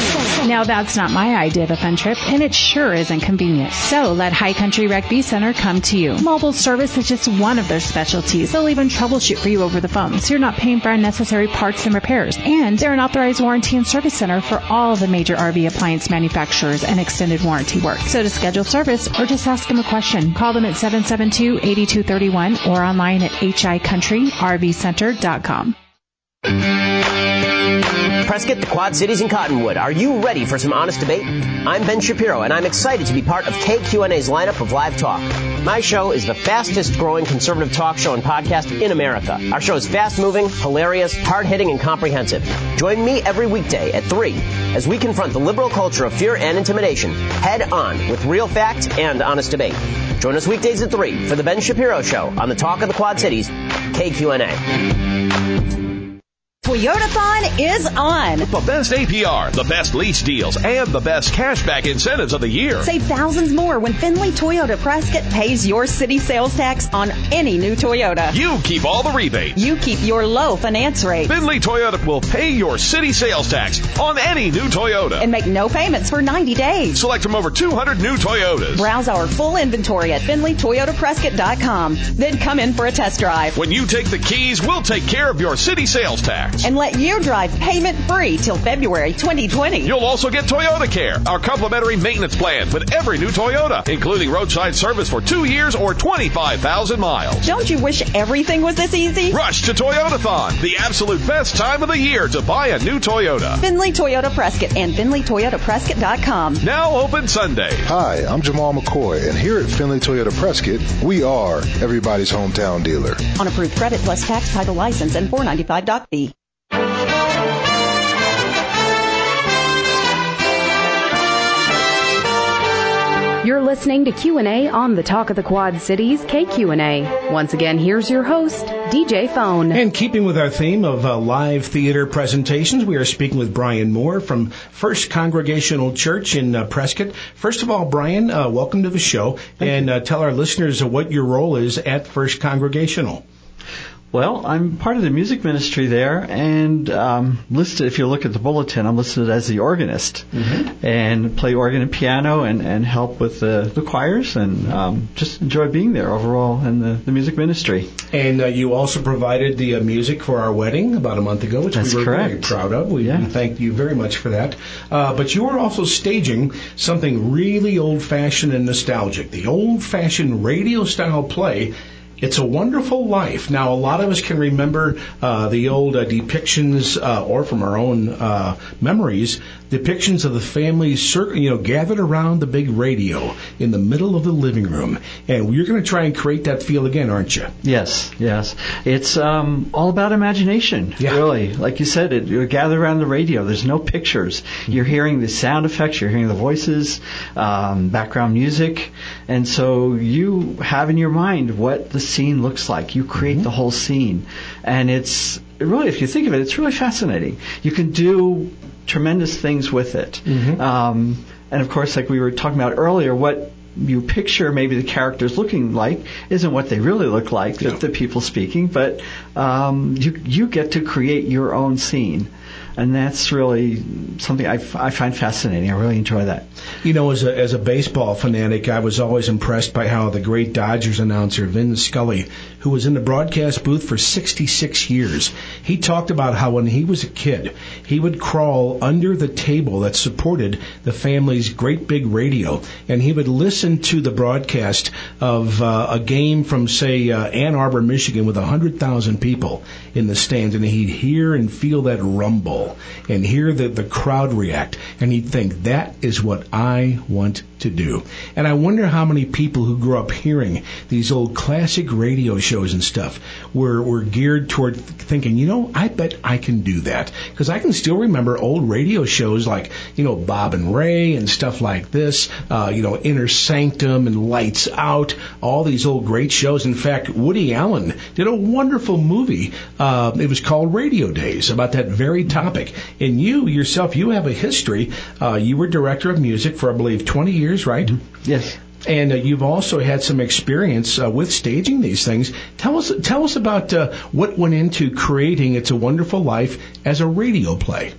Now that's not my idea of a fun trip, and it sure isn't convenient. So let High Country Rec V Center come to you. Mobile service is just one of their specialties. They'll even troubleshoot for you over the phone, so you're not paying for unnecessary parts and repairs. And they're an authorized warranty and service center for all the major R V appliance manufacturers and extended warranty work. So to schedule service or just ask them a question, call them at seven seven two, eight two three one or online at h i country r v center dot com. Prescott, the Quad Cities, and Cottonwood. Are you ready for some honest debate? I'm Ben Shapiro, and I'm excited to be part of K Q N A's lineup of live talk. My show is the fastest-growing conservative talk show and podcast in America. Our show is fast-moving, hilarious, hard-hitting, and comprehensive. Join me every weekday at three as we confront the liberal culture of fear and intimidation head-on with real facts and honest debate. Join us weekdays at three for the Ben Shapiro Show on the Talk of the Quad Cities, K Q N A. Toyotathon is on. The best A P R, the best lease deals, and the best cashback incentives of the year. Save thousands more when Finley Toyota Prescott pays your city sales tax on any new Toyota. You keep all the rebates. You keep your low finance rate. Finley Toyota will pay your city sales tax on any new Toyota. And make no payments for ninety days. Select from over two hundred new Toyotas. Browse our full inventory at Finley Toyota Prescott dot com. Then come in for a test drive. When you take the keys, we'll take care of your city sales tax. And let you drive payment-free till February twenty twenty. You'll also get Toyota Care, our complimentary maintenance plan with every new Toyota, including roadside service for two years or twenty-five thousand miles. Don't you wish everything was this easy? Rush to Toyotathon, the absolute best time of the year to buy a new Toyota. Finley Toyota Prescott and Finley Toyota Prescott dot com. Now open Sunday. Hi, I'm Jamal McCoy, and here at Finley Toyota Prescott, we are everybody's hometown dealer. On approved credit plus tax, title, license, and four ninety-five doc fee. You're listening to Q and A on the Talk of the Quad Cities, K Q N A. Once again, here's your host, D J Phone. And keeping with our theme of uh, live theater presentations, we are speaking with Brian Moore from First Congregational Church in uh, Prescott. First of all, Brian, uh, welcome to the show. Thank and uh, tell our listeners uh, what your role is at First Congregational. Well, I'm part of the music ministry there, and um, listed, if you look at the bulletin, I'm listed as the organist, mm-hmm. and play organ and piano and, and help with the, the choirs, and um, just enjoy being there overall in the, the music ministry. And uh, you also provided the uh, music for our wedding about a month ago, which That's we were correct. very proud of. We, yeah. we thank you very much for that. Uh, but you were also staging something really old-fashioned and nostalgic, the old-fashioned radio-style play, It's a Wonderful Life. Now, a lot of us can remember uh, the old uh, depictions, uh, or from our own uh, memories, depictions of the family, cir- you know, gathered around the big radio in the middle of the living room. And you're going to try and create that feel again, aren't you? Yes, yes. It's um, all about imagination, yeah. really. Like you said, it, you gather around the radio. There's no pictures. Mm-hmm. You're hearing the sound effects. You're hearing the voices, um, background music. And so you have in your mind what the scene looks like. You create mm-hmm. the whole scene. And it's really, if you think of it, it's really fascinating. You can do tremendous things with it. Mm-hmm. Um, and, of course, like we were talking about earlier, what you picture maybe the characters looking like isn't what they really look like, yeah. the, the people speaking, but um, you you get to create your own scene. And that's really something I, f- I find fascinating. I really enjoy that. You know, as a as a baseball fanatic, I was always impressed by how the great Dodgers announcer, Vin Scully, who was in the broadcast booth for sixty-six years, he talked about how when he was a kid, he would crawl under the table that supported the family's great big radio, and he would listen to the broadcast of uh, a game from, say, uh, Ann Arbor, Michigan, with one hundred thousand people in the stands, and he'd hear and feel that rumble and hear the, the crowd react, and he'd think, that is what I want to do. And I wonder how many people who grew up hearing these old classic radio shows and stuff were, were geared toward thinking, you know, I bet I can do that. Because I can still remember old radio shows like, you know, Bob and Ray and stuff like this, uh, you know, Inner Sanctum and Lights Out, all these old great shows. In fact, Woody Allen did a wonderful movie. Uh, it was called Radio Days, about that very topic. And you yourself, you have a history. Uh, you were director of music for, I believe, twenty years, right? Mm-hmm. Yes. And uh, you've also had some experience uh, with staging these things. Tell us, tell us about uh, what went into creating It's a Wonderful Life as a radio play.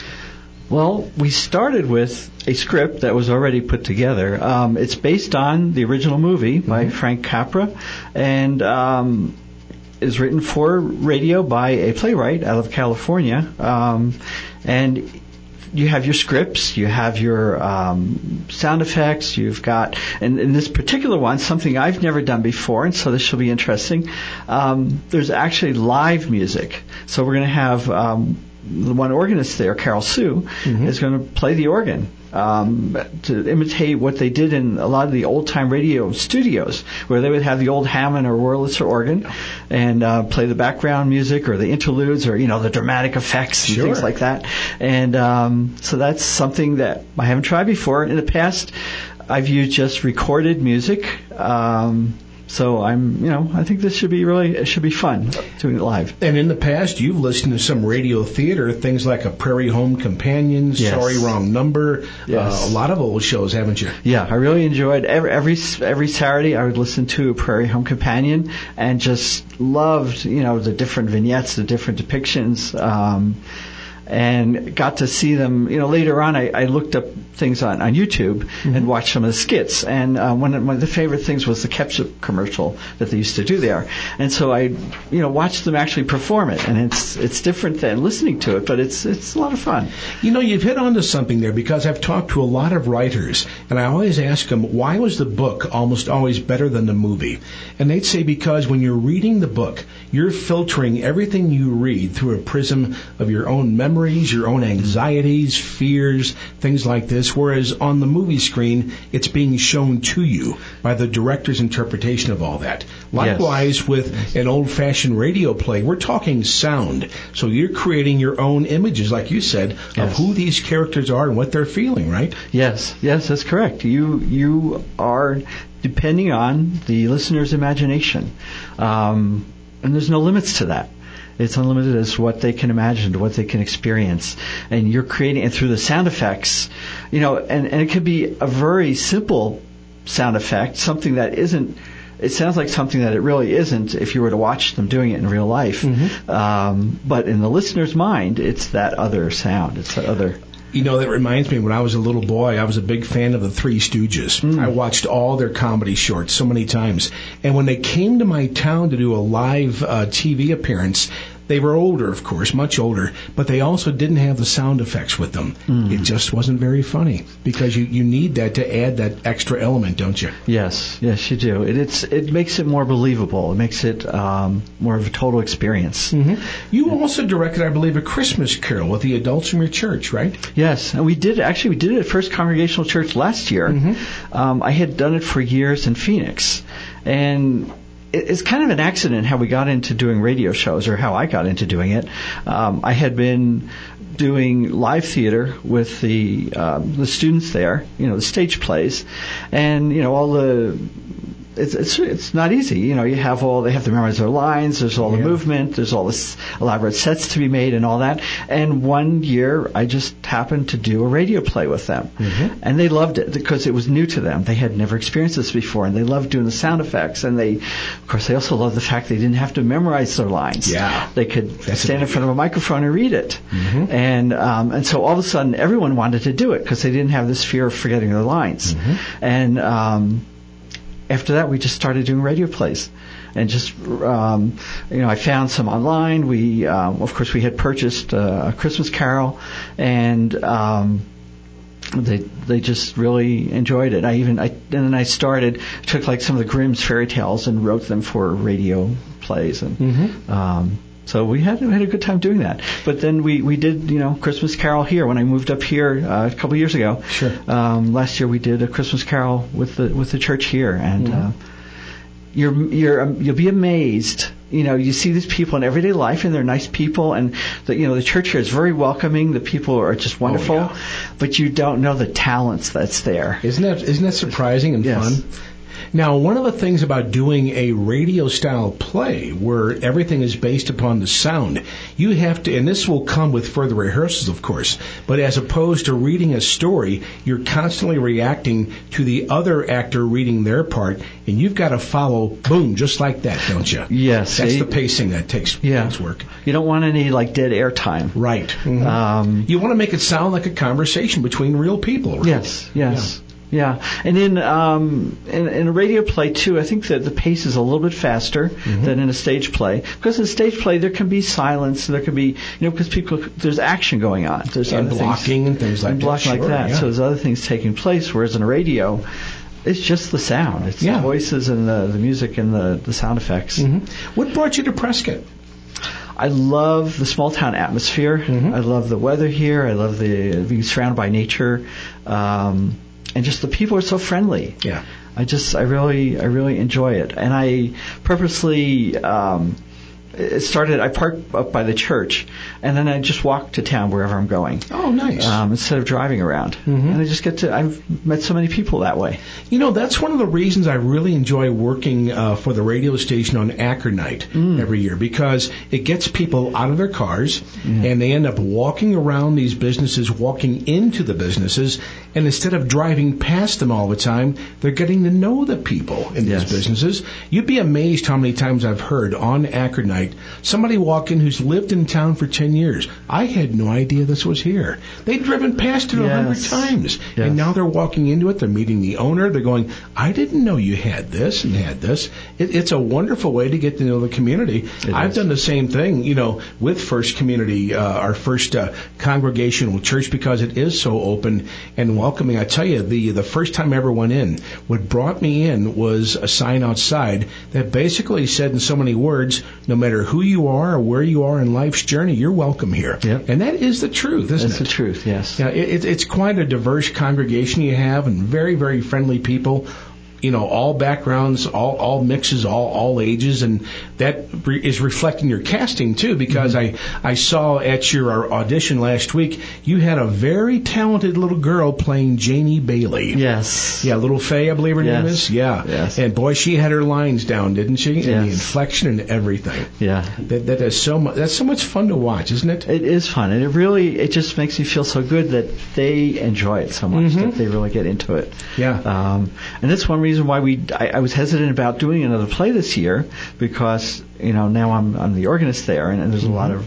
Well, we started with a script that was already put together. Um, it's based on the original movie by mm-hmm. Frank Capra, and um, is written for radio by a playwright out of California. Um, and you have your scripts, you have your um, sound effects, you've got, and in this particular one, something I've never done before, and so this will be interesting. Um, there's actually live music. So we're going to have um, the one organist there, Carol Sue, mm-hmm. is going to play the organ. Um, to imitate what they did in a lot of the old-time radio studios, where they would have the old Hammond or Wurlitzer organ and uh, play the background music or the interludes or, you know, the dramatic effects and sure. things like that. And um, so that's something that I haven't tried before. In the past, I've used just recorded music. Um, So I'm, you know, I think this should be really, it should be fun doing it live. And in the past, you've listened to some radio theater, things like A Prairie Home Companion, yes. Sorry Wrong Number, yes. uh, a lot of old shows, haven't you? Yeah, I really enjoyed every, every every Saturday I would listen to A Prairie Home Companion and just loved, you know, the different vignettes, the different depictions. Um, and got to see them, you know, later on I, I looked up things on, on YouTube mm-hmm. and watched some of the skits. And uh, one, of, one of the favorite things was the ketchup commercial that they used to do there. And so I, you know, watched them actually perform it. And it's it's different than listening to it, but it's it's a lot of fun. You know, you've hit onto something there, because I've talked to a lot of writers, and I always ask them, why was the book almost always better than the movie? And they'd say because when you're reading the book, you're filtering everything you read through a prism of your own memories, your own anxieties, fears, things like this, whereas on the movie screen, it's being shown to you by the director's interpretation of all that. Likewise, yes. with an old-fashioned radio play, we're talking sound. So you're creating your own images, like you said, yes. of who these characters are and what they're feeling, right? Yes, yes, that's correct. You you are depending on the listener's imagination. Um, and there's no limits to that. It's unlimited as what they can imagine, what they can experience. And you're creating, and through the sound effects, you know, and, and it could be a very simple sound effect, something that isn't, it sounds like something that it really isn't if you were to watch them doing it in real life. Mm-hmm. Um, but in the listener's mind, it's that other sound. It's that other... You know, that reminds me, when I was a little boy, I was a big fan of the Three Stooges. Mm. I watched all their comedy shorts so many times. And when they came to my town to do a live uh, T V appearance, They were older, of course, much older, but they also didn't have the sound effects with them. Mm. It just wasn't very funny because you, you need that to add that extra element, don't you? Yes, yes, you do. It, it's it makes it more believable. It makes it um, more of a total experience. Mm-hmm. You also directed, I believe, a Christmas carol with the adults from your church, right? Yes, and we did actually we did it at First Congregational Church last year. Mm-hmm. Um, I had done it for years in Phoenix, and it's kind of an accident how we got into doing radio shows, or how I got into doing it. Um, I had been doing live theater with the um, the students there, you know, the stage plays, and you know all the. It's, it's it's not easy, you know. You have all they have to memorize their lines. There's all the yeah. movement. There's all this elaborate sets to be made and all that. And one year, I just happened to do a radio play with them, mm-hmm. and they loved it because it was new to them. They had never experienced this before, and they loved doing the sound effects. And they, of course, they also loved the fact they didn't have to memorize their lines. Yeah, they could That's stand in front of a microphone and read it. Mm-hmm. And um, and so all of a sudden, everyone wanted to do it because they didn't have this fear of forgetting their lines. Mm-hmm. And um, after that, we just started doing radio plays, and just um, you know, I found some online. We, um, of course, we had purchased uh, a Christmas Carol, and um, they they just really enjoyed it. I even I and then I started took like some of the Grimm's fairy tales and wrote them for radio plays, and mm-hmm. um, so we had we had a good time doing that. But then we, we did, you know, Christmas Carol here when I moved up here uh, a couple of years ago. Sure. Um, last year we did a Christmas Carol with the with the church here, and mm-hmm. uh, you're you're um, you'll be amazed. You know, you see these people in everyday life, and they're nice people, and the, you know the church here is very welcoming. The people are just wonderful, oh, yeah. but you don't know the talents that's there. Isn't that isn't that surprising and yes. fun? Now, one of the things about doing a radio-style play where everything is based upon the sound, you have to, and this will come with further rehearsals, of course, but as opposed to reading a story, you're constantly reacting to the other actor reading their part, and you've got to follow, boom, just like that, don't you? Yes. That's the pacing that takes, yeah. takes work. You don't want any, like, dead air time. Right. Mm-hmm. Um, you want to make it sound like a conversation between real people, right? Yes, yes. Yeah. Yeah, and in, um, in in a radio play too, I think that the pace is a little bit faster mm-hmm. than in a stage play. Because in a stage play, there can be silence, there can be, you know, because people, there's action going on. There's and other blocking things, and things like and that. blocking Sure, like that. Yeah. So there's other things taking place. Whereas in a radio, it's just the sound. It's yeah. the voices and the, the music and the, the sound effects. Mm-hmm. What brought you to Prescott? I love the small town atmosphere. Mm-hmm. I love the weather here. I love the being surrounded by nature. Um, And just the people are so friendly. Yeah, I just I really I really enjoy it, and I purposely um, it started. I park up by the church, and then I just walk to town wherever I'm going. Oh, nice! Um, instead of driving around, mm-hmm. and I just get to. I've met so many people that way. You know, that's one of the reasons I really enjoy working uh, for the radio station on Acker Night mm. every year, because it gets people out of their cars, mm. and they end up walking around these businesses, walking into the businesses, and instead of driving past them all the time, they're getting to know the people in yes. these businesses. You'd be amazed how many times I've heard on Acker Night somebody walk in who's lived in town for ten years. I had no idea this was here. They'd driven past it a yes. hundred times. Yes. And now they're walking into it. They're meeting the owner. They're going, I didn't know you had this and had this. It, it's a wonderful way to get to know the community. It I've is. done the same thing, you know, with First Community, uh, our first uh, congregational church, because it is so open and welcoming. I tell you, the the first time I ever went in, what brought me in was a sign outside that basically said in so many words, no matter who you are or where you are in life's journey, you're welcome here. Yep. And that is the truth, isn't That's it? That's the truth, yes. Yeah, it, it's quite a diverse congregation you have, and very, very friendly people. You know, all backgrounds, all all mixes, all all ages, and that re- is reflecting your casting too. Because mm-hmm. I I saw at your audition last week, you had a very talented little girl playing Janie Bailey. Yes. Yeah, little Faye, I believe her yes. name is. Yeah. Yes. And boy, she had her lines down, didn't she? Yes. And the inflection and everything. Yeah. That that is so much. That's so much fun to watch, isn't it? It is fun, and it really it just makes me feel so good that they enjoy it so much mm-hmm. that they really get into it. Yeah. Um, and that's one reason why we. I, I was hesitant about doing another play this year because you know now I'm I'm the organist there, and, and there's mm-hmm. a lot of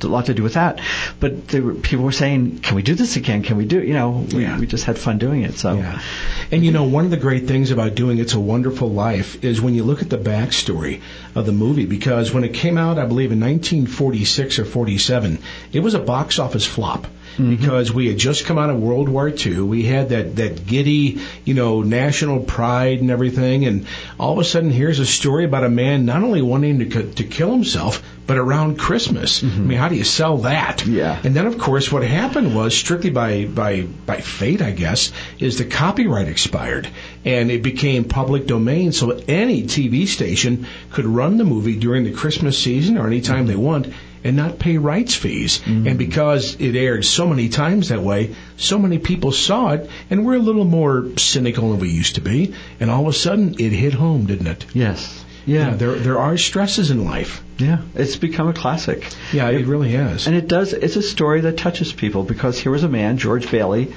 a lot to do with that. But there were, people were saying, "Can we do this again? Can we do?" You know, we, yeah. we just had fun doing it. So, yeah. And you know, one of the great things about doing It's a Wonderful Life is when you look at the backstory of the movie, because when it came out, I believe in nineteen forty-six or forty-seven, it was a box office flop. Mm-hmm. Because we had just come out of World War Two. We had that, that giddy, you know, national pride and everything. And all of a sudden, here's a story about a man not only wanting to to kill himself, but around Christmas. Mm-hmm. I mean, how do you sell that? Yeah. And then, of course, what happened was, strictly by, by, by fate, I guess, is the copyright expired. And it became public domain, so any T V station could run the movie during the Christmas season or any time mm-hmm. they want, and not pay rights fees. Mm-hmm. And because it aired so many times that way, so many people saw it, and we're a little more cynical than we used to be, and all of a sudden it hit home, didn't it? Yes. Yeah. yeah there there are stresses in life. Yeah. It's become a classic. Yeah, it, it really has. And it does, it's a story that touches people, because here was a man, George Bailey,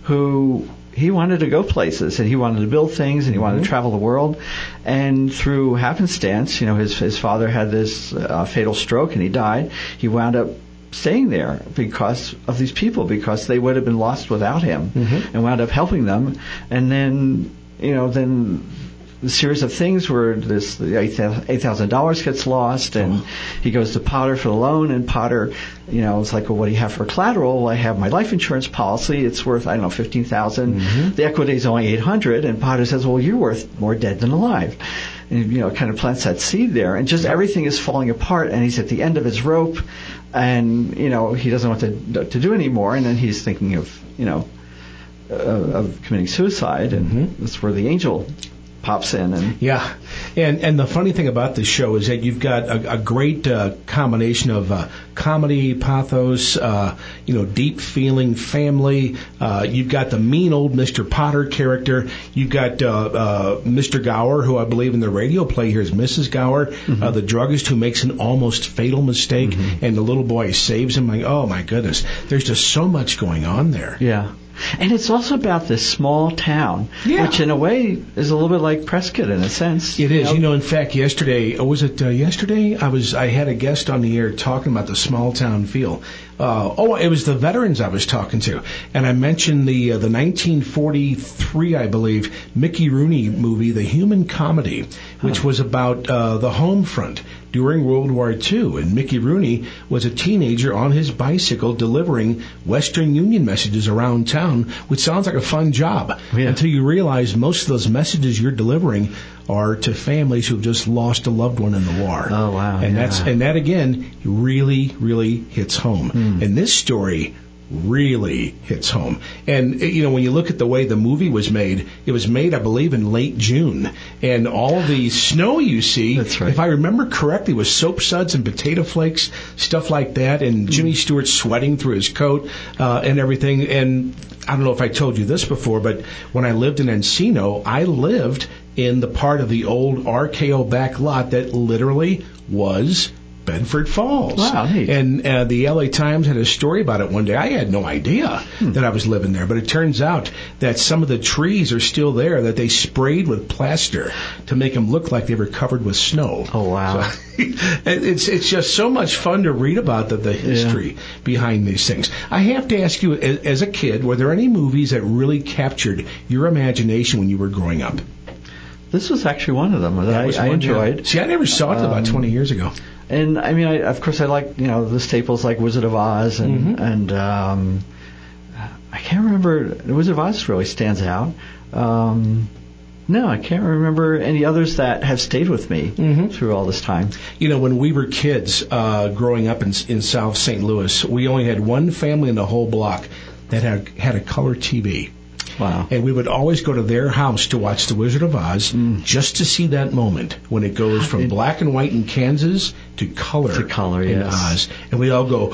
who he wanted to go places, and he wanted to build things, and he wanted mm-hmm. to travel the world. And through happenstance, you know, his his father had this uh, fatal stroke, and he died. He wound up staying there because of these people, because they would have been lost without him, mm-hmm. and wound up helping them. And then, you know, then the series of things where this the eight thousand dollars gets lost, and oh. he goes to Potter for the loan, and Potter, you know, it's like, well, what do you have for collateral? Well, I have my life insurance policy. It's worth, I don't know, fifteen thousand dollars. Mm-hmm. The equity is only eight hundred dollars, and Potter says, well, you're worth more dead than alive. And, you know, kind of plants that seed there, and just everything is falling apart, and he's at the end of his rope, and, you know, he doesn't want to to do anymore, and then he's thinking of, you know, uh, of committing suicide, and mm-hmm. that's where the angel pops in. And yeah, and and the funny thing about this show is that you've got a, a great uh, combination of uh, comedy, pathos, uh, you know, deep feeling, family. Uh, you've got the mean old Mister Potter character. You've got uh, uh, Mister Gower, who I believe in the radio play here is Missus Gower, mm-hmm. uh, the druggist who makes an almost fatal mistake, mm-hmm. and the little boy saves him. Like, oh my goodness, there's just so much going on there. Yeah. And it's also about this small town, yeah. which in a way is a little bit like Prescott in a sense. It is. You know, you know in fact, yesterday, was it uh, yesterday? I was I had a guest on the air talking about the small town feel. Uh, oh, it was the veterans I was talking to, and I mentioned the uh, the nineteen forty-three, I believe, Mickey Rooney movie, The Human Comedy, which huh. was about uh, the home front during World War Two, and Mickey Rooney was a teenager on his bicycle delivering Western Union messages around town, which sounds like a fun job yeah. until you realize most of those messages you're delivering are to families who've just lost a loved one in the war. Oh wow! And yeah. that's and that again really really hits home. Mm. And this story really hits home. And, you know, when you look at the way the movie was made, it was made, I believe, in late June. And all the snow you see, That's right. if I remember correctly, was soap suds and potato flakes, stuff like that, and Jimmy Stewart sweating through his coat uh, and everything. And I don't know if I told you this before, but when I lived in Encino, I lived in the part of the old R K O back lot that literally was Bedford Falls. Wow, neat. And uh, the L A Times had a story about it one day. I had no idea hmm. that I was living there, but it turns out that some of the trees are still there that they sprayed with plaster to make them look like they were covered with snow. Oh, wow. So, it's it's just so much fun to read about the, the history yeah. behind these things. I have to ask you, as, as a kid, were there any movies that really captured your imagination when you were growing up? This was actually one of them that, that I, I enjoyed. Yeah. See, I never saw it um, about twenty years ago. And I mean, I, of course, I like, you know, the staples like Wizard of Oz, and mm-hmm. and um, I can't remember. Wizard of Oz really stands out. Um, no, I can't remember any others that have stayed with me mm-hmm. through all this time. You know, when we were kids uh, growing up in, in South Saint Louis, we only had one family in the whole block that had had a color T V. Wow. And we would always go to their house to watch The Wizard of Oz mm. just to see that moment when it goes from it, black and white in Kansas to color, to color in yes. Oz. And we all go,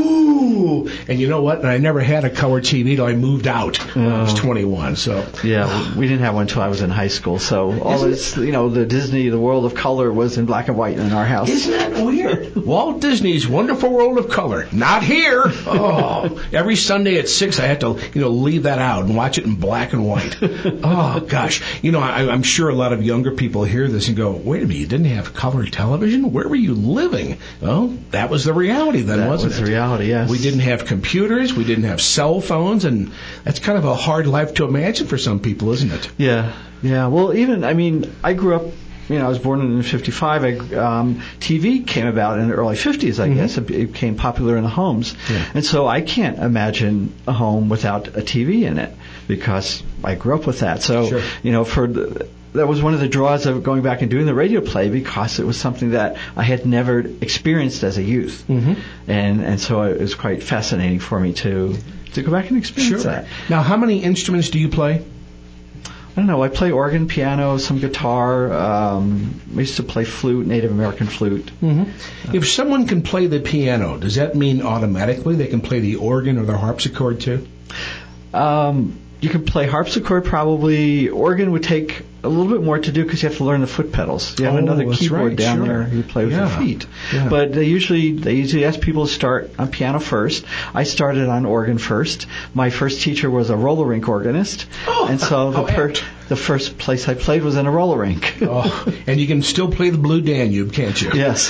ooh! And you know what? And I never had a color T V till I moved out when uh, I was twenty-one. So yeah, we didn't have one until I was in high school. So all this, you know, the Disney, the world of color was in black and white in our house. Isn't that weird? Walt Disney's Wonderful World of Color. Not here. Oh, every Sunday at six, I had to, you know, leave that out and watch it in black and white. Oh, gosh. You know, I, I'm sure a lot of younger people hear this and go, wait a minute, you didn't have color television? Where were you living? Well, that was the reality then, that wasn't was it? the reality, yes. We didn't have computers. We didn't have cell phones. And that's kind of a hard life to imagine for some people, isn't it? Yeah, yeah. Well, even, I mean, I grew up, you know, I was born in fifty-five. I, um, T V came about in the early fifties, I mm-hmm. guess. It became popular in the homes. Yeah. And so I can't imagine a home without a T V in it because I grew up with that. So, sure. you know, for the, that was one of the draws of going back and doing the radio play because it was something that I had never experienced as a youth. Mm-hmm. And and so it was quite fascinating for me to, to go back and experience sure. that. Now, how many instruments do you play? I don't know. I play organ, piano, some guitar. Um, I used to play flute, Native American flute. Mm-hmm. If someone can play the piano, does that mean automatically they can play the organ or the harpsichord too? Um, you can play harpsichord probably. Organ would take a little bit more to do because you have to learn the foot pedals. You have oh, another keyboard right, down sure. there. You play with yeah. your feet. Yeah. But they usually they usually ask people to start on piano first. I started on organ first. My first teacher was a roller rink organist, oh, and so the per- apt. the first place I played was in a roller rink. oh, and you can still play the Blue Danube, can't you? Yes.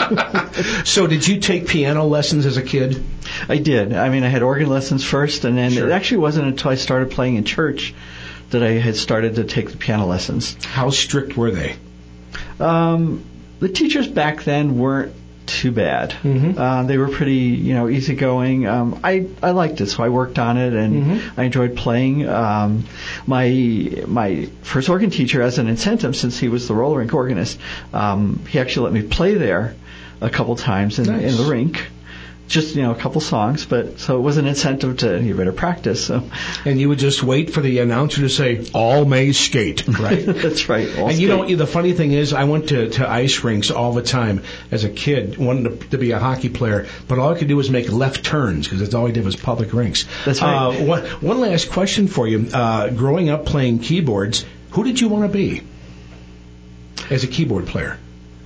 So did you take piano lessons as a kid? I did. I mean, I had organ lessons first, and then sure. it actually wasn't until I started playing in church that I had started to take the piano lessons. How strict were they? Um, the teachers back then weren't too bad. Mm-hmm. Uh, they were pretty, you know, easygoing. Um, I I liked it, so I worked on it, and mm-hmm. I enjoyed playing. Um, my my first organ teacher, as an incentive, since he was the roller rink organist, um, he actually let me play there a couple times in, nice. in the rink. Just, you know, a couple songs, but so it was an incentive to, you better practice. So. And you would just wait for the announcer to say, all may skate, right? That's right. All and skate. you know, the funny thing is, I went to, to ice rinks all the time as a kid, wanted to, to be a hockey player, but all I could do was make left turns because that's all I did was public rinks. That's right. Uh, one, one last question for you. Uh, growing up playing keyboards, who did you want to be as a keyboard player?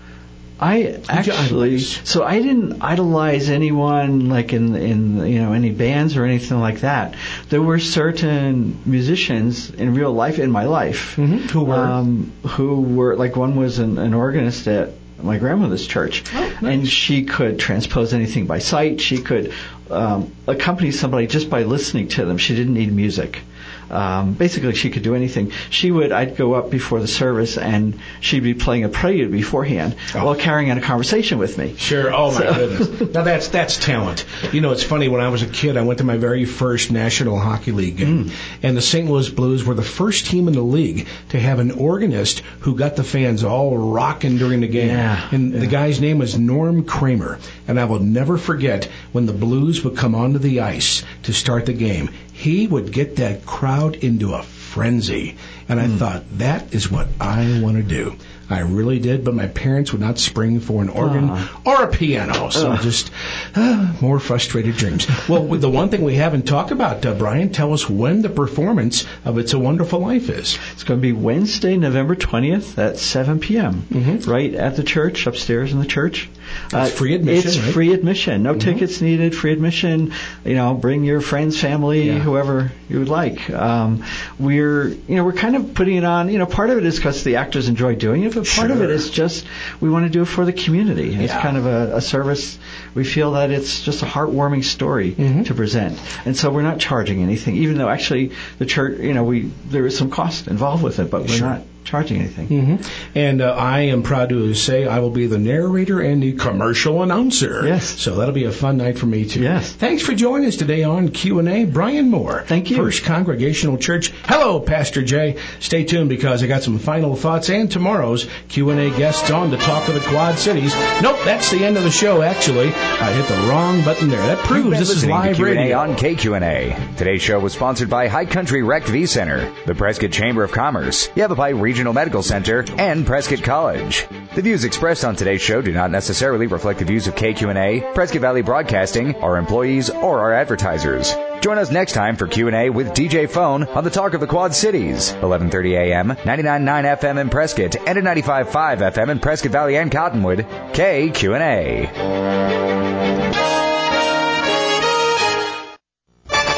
I actually, so I didn't idolize anyone like in in you know any bands or anything like that. There were certain musicians in real life in my life mm-hmm. who were um, who were like one was an, an organist at my grandmother's church, oh, nice. and she could transpose anything by sight. She could um, accompany somebody just by listening to them. She didn't need music. Um, basically, she could do anything. She would, I'd go up before the service, and she'd be playing a prelude beforehand oh. while carrying on a conversation with me. Sure. Oh, my so. goodness. Now, that's that's talent. You know, it's funny. When I was a kid, I went to my very first National Hockey League game, mm. and the Saint Louis Blues were the first team in the league to have an organist who got the fans all rocking during the game. Yeah, and yeah. the guy's name was Norm Kramer, and I will never forget when the Blues would come onto the ice to start the game. He would get that crowd into a frenzy. And I mm. thought, that is what I want to do. I really did, but my parents would not spring for an organ uh. or a piano. So uh. just uh, more frustrated dreams. Well, the one thing we haven't talked about, uh, Brian, tell us when the performance of It's a Wonderful Life is. It's going to be Wednesday, November twentieth at seven p.m. Mm-hmm. right at the church, upstairs in the church. It's uh, free admission, It's right? free admission. No mm-hmm. tickets needed, free admission. You know, bring your friends, family, yeah. whoever you would like. Um, we're, you know, we're kind of putting it on, you know, part of it is because the actors enjoy doing it, but part sure. of it is just we want to do it for the community. It's yeah. kind of a, a service. We feel that it's just a heartwarming story mm-hmm. to present. And so we're not charging anything, even though actually the church, you know, we there is some cost involved with it, but we're sure. not charging anything. Mm-hmm. And uh, I am proud to say I will be the narrator and the commercial announcer. Yes. So that'll be a fun night for me, too. Yes. Thanks for joining us today on Q and A. Brian Moore. Thank you. First Congregational Church. Hello, Pastor Jay. Stay tuned because I got some final thoughts and tomorrow's Q and A guests on to talk of the Quad Cities. Nope, that's the end of the show, actually. I hit the wrong button there. That proves this is live to Q and A radio. on K Q and A. Today's show was sponsored by High Country Rec V Center, the Prescott Chamber of Commerce, Yavapai Regional Medical Center, and Prescott College. The views expressed on today's show do not necessarily reflect the views of K Q and A, Prescott Valley Broadcasting, our employees, or our advertisers. Join us next time for Q and A with D J Phone on the Talk of the Quad Cities, eleven thirty a.m., ninety-nine point nine F M in Prescott, and at ninety-five point five F M in Prescott Valley and Cottonwood. K Q and A.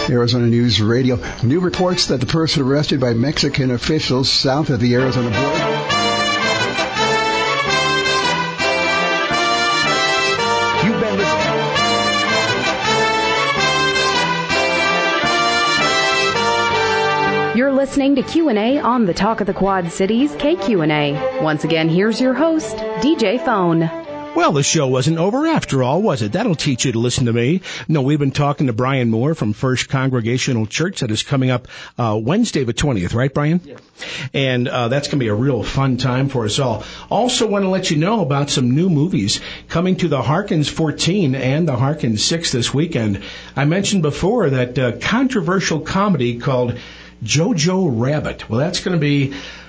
Arizona News Radio. New reports that the person arrested by Mexican officials south of the Arizona border. You've been listening. You're listening to Q and A on the Talk of the Quad Cities, K Q and A. Once again, here's your host, D J Phone. Well, the show wasn't over after all, was it? That'll teach you to listen to me. No, we've been talking to Brian Moore from First Congregational Church. That is coming up uh Wednesday the twentieth, right, Brian? Yes. And uh that's going to be a real fun time for us all. Also want to let you know about some new movies coming to the Harkins fourteen and the Harkins six this weekend. I mentioned before that uh, controversial comedy called Jojo Rabbit. Well, that's going to be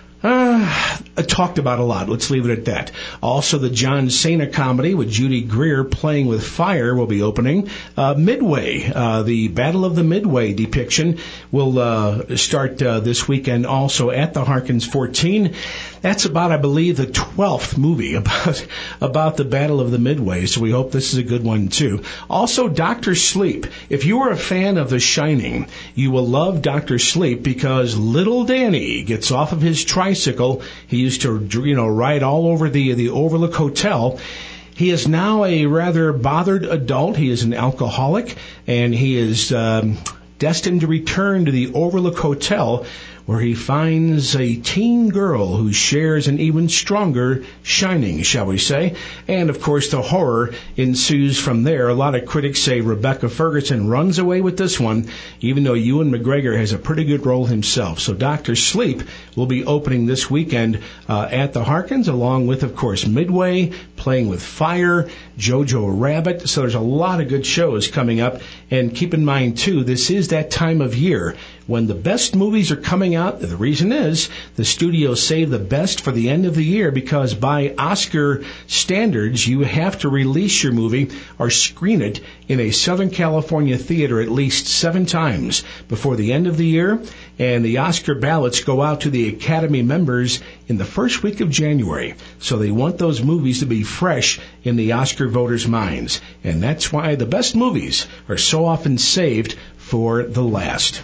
Uh, talked about a lot. Let's leave it at that. Also, the John Cena comedy with Judy Greer playing with fire will be opening. Uh, Midway, uh, the Battle of the Midway depiction will uh, start uh, this weekend also at the Harkins fourteen. That's about, I believe, the twelfth movie about about the Battle of the Midway, so we hope this is a good one, too. Also, Doctor Sleep. If you are a fan of The Shining, you will love Doctor Sleep because little Danny gets off of his tricycle. He used to, you know, ride all over the, the Overlook Hotel. He is now a rather bothered adult. He is an alcoholic, and he is um, destined to return to the Overlook Hotel, where he finds a teen girl who shares an even stronger shining, shall we say. And, of course, the horror ensues from there. A lot of critics say Rebecca Ferguson runs away with this one, even though Ewan McGregor has a pretty good role himself. So Doctor Sleep will be opening this weekend uh, at the Harkins, along with, of course, Midway, Playing with Fire, Jojo Rabbit. So there's a lot of good shows coming up. And keep in mind, too, this is that time of year when the best movies are coming out. The reason is the studios save the best for the end of the year because by Oscar standards, you have to release your movie or screen it in a Southern California theater at least seven times before the end of the year. And the Oscar ballots go out to the Academy members in the first week of January. So they want those movies to be fresh in the Oscar voters' minds. And that's why the best movies are so often saved for the last.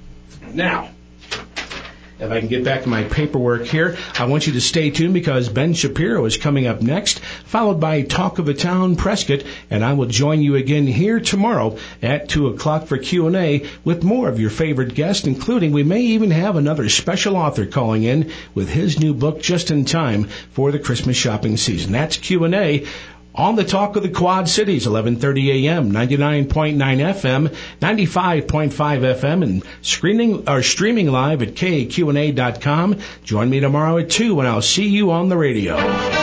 Now, if I can get back to my paperwork here, I want you to stay tuned because Ben Shapiro is coming up next, followed by Talk of the Town Prescott, and I will join you again here tomorrow at two o'clock for Q and A with more of your favorite guests, including we may even have another special author calling in with his new book just in time for the Christmas shopping season. That's Q and A. On the Talk of the Quad Cities, eleven thirty a.m., ninety-nine point nine F M, ninety-five point five F M, and screening or streaming live at K Q N A dot com. Join me tomorrow at two, and I'll see you on the radio.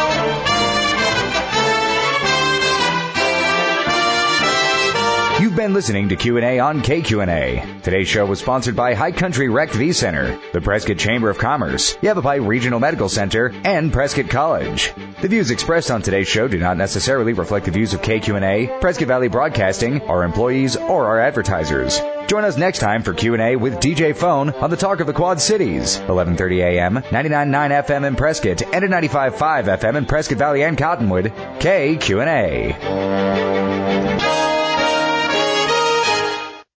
You've been listening to Q and A on K Q N A. Today's show was sponsored by High Country Rec V Center, the Prescott Chamber of Commerce, Yavapai Regional Medical Center, and Prescott College. The views expressed on today's show do not necessarily reflect the views of K Q N A, Prescott Valley Broadcasting, our employees, or our advertisers. Join us next time for Q and A with D J Phone on the Talk of the Quad Cities, eleven thirty a.m., ninety-nine point nine F M in Prescott, and at ninety-five point five F M in Prescott Valley and Cottonwood, K Q N A.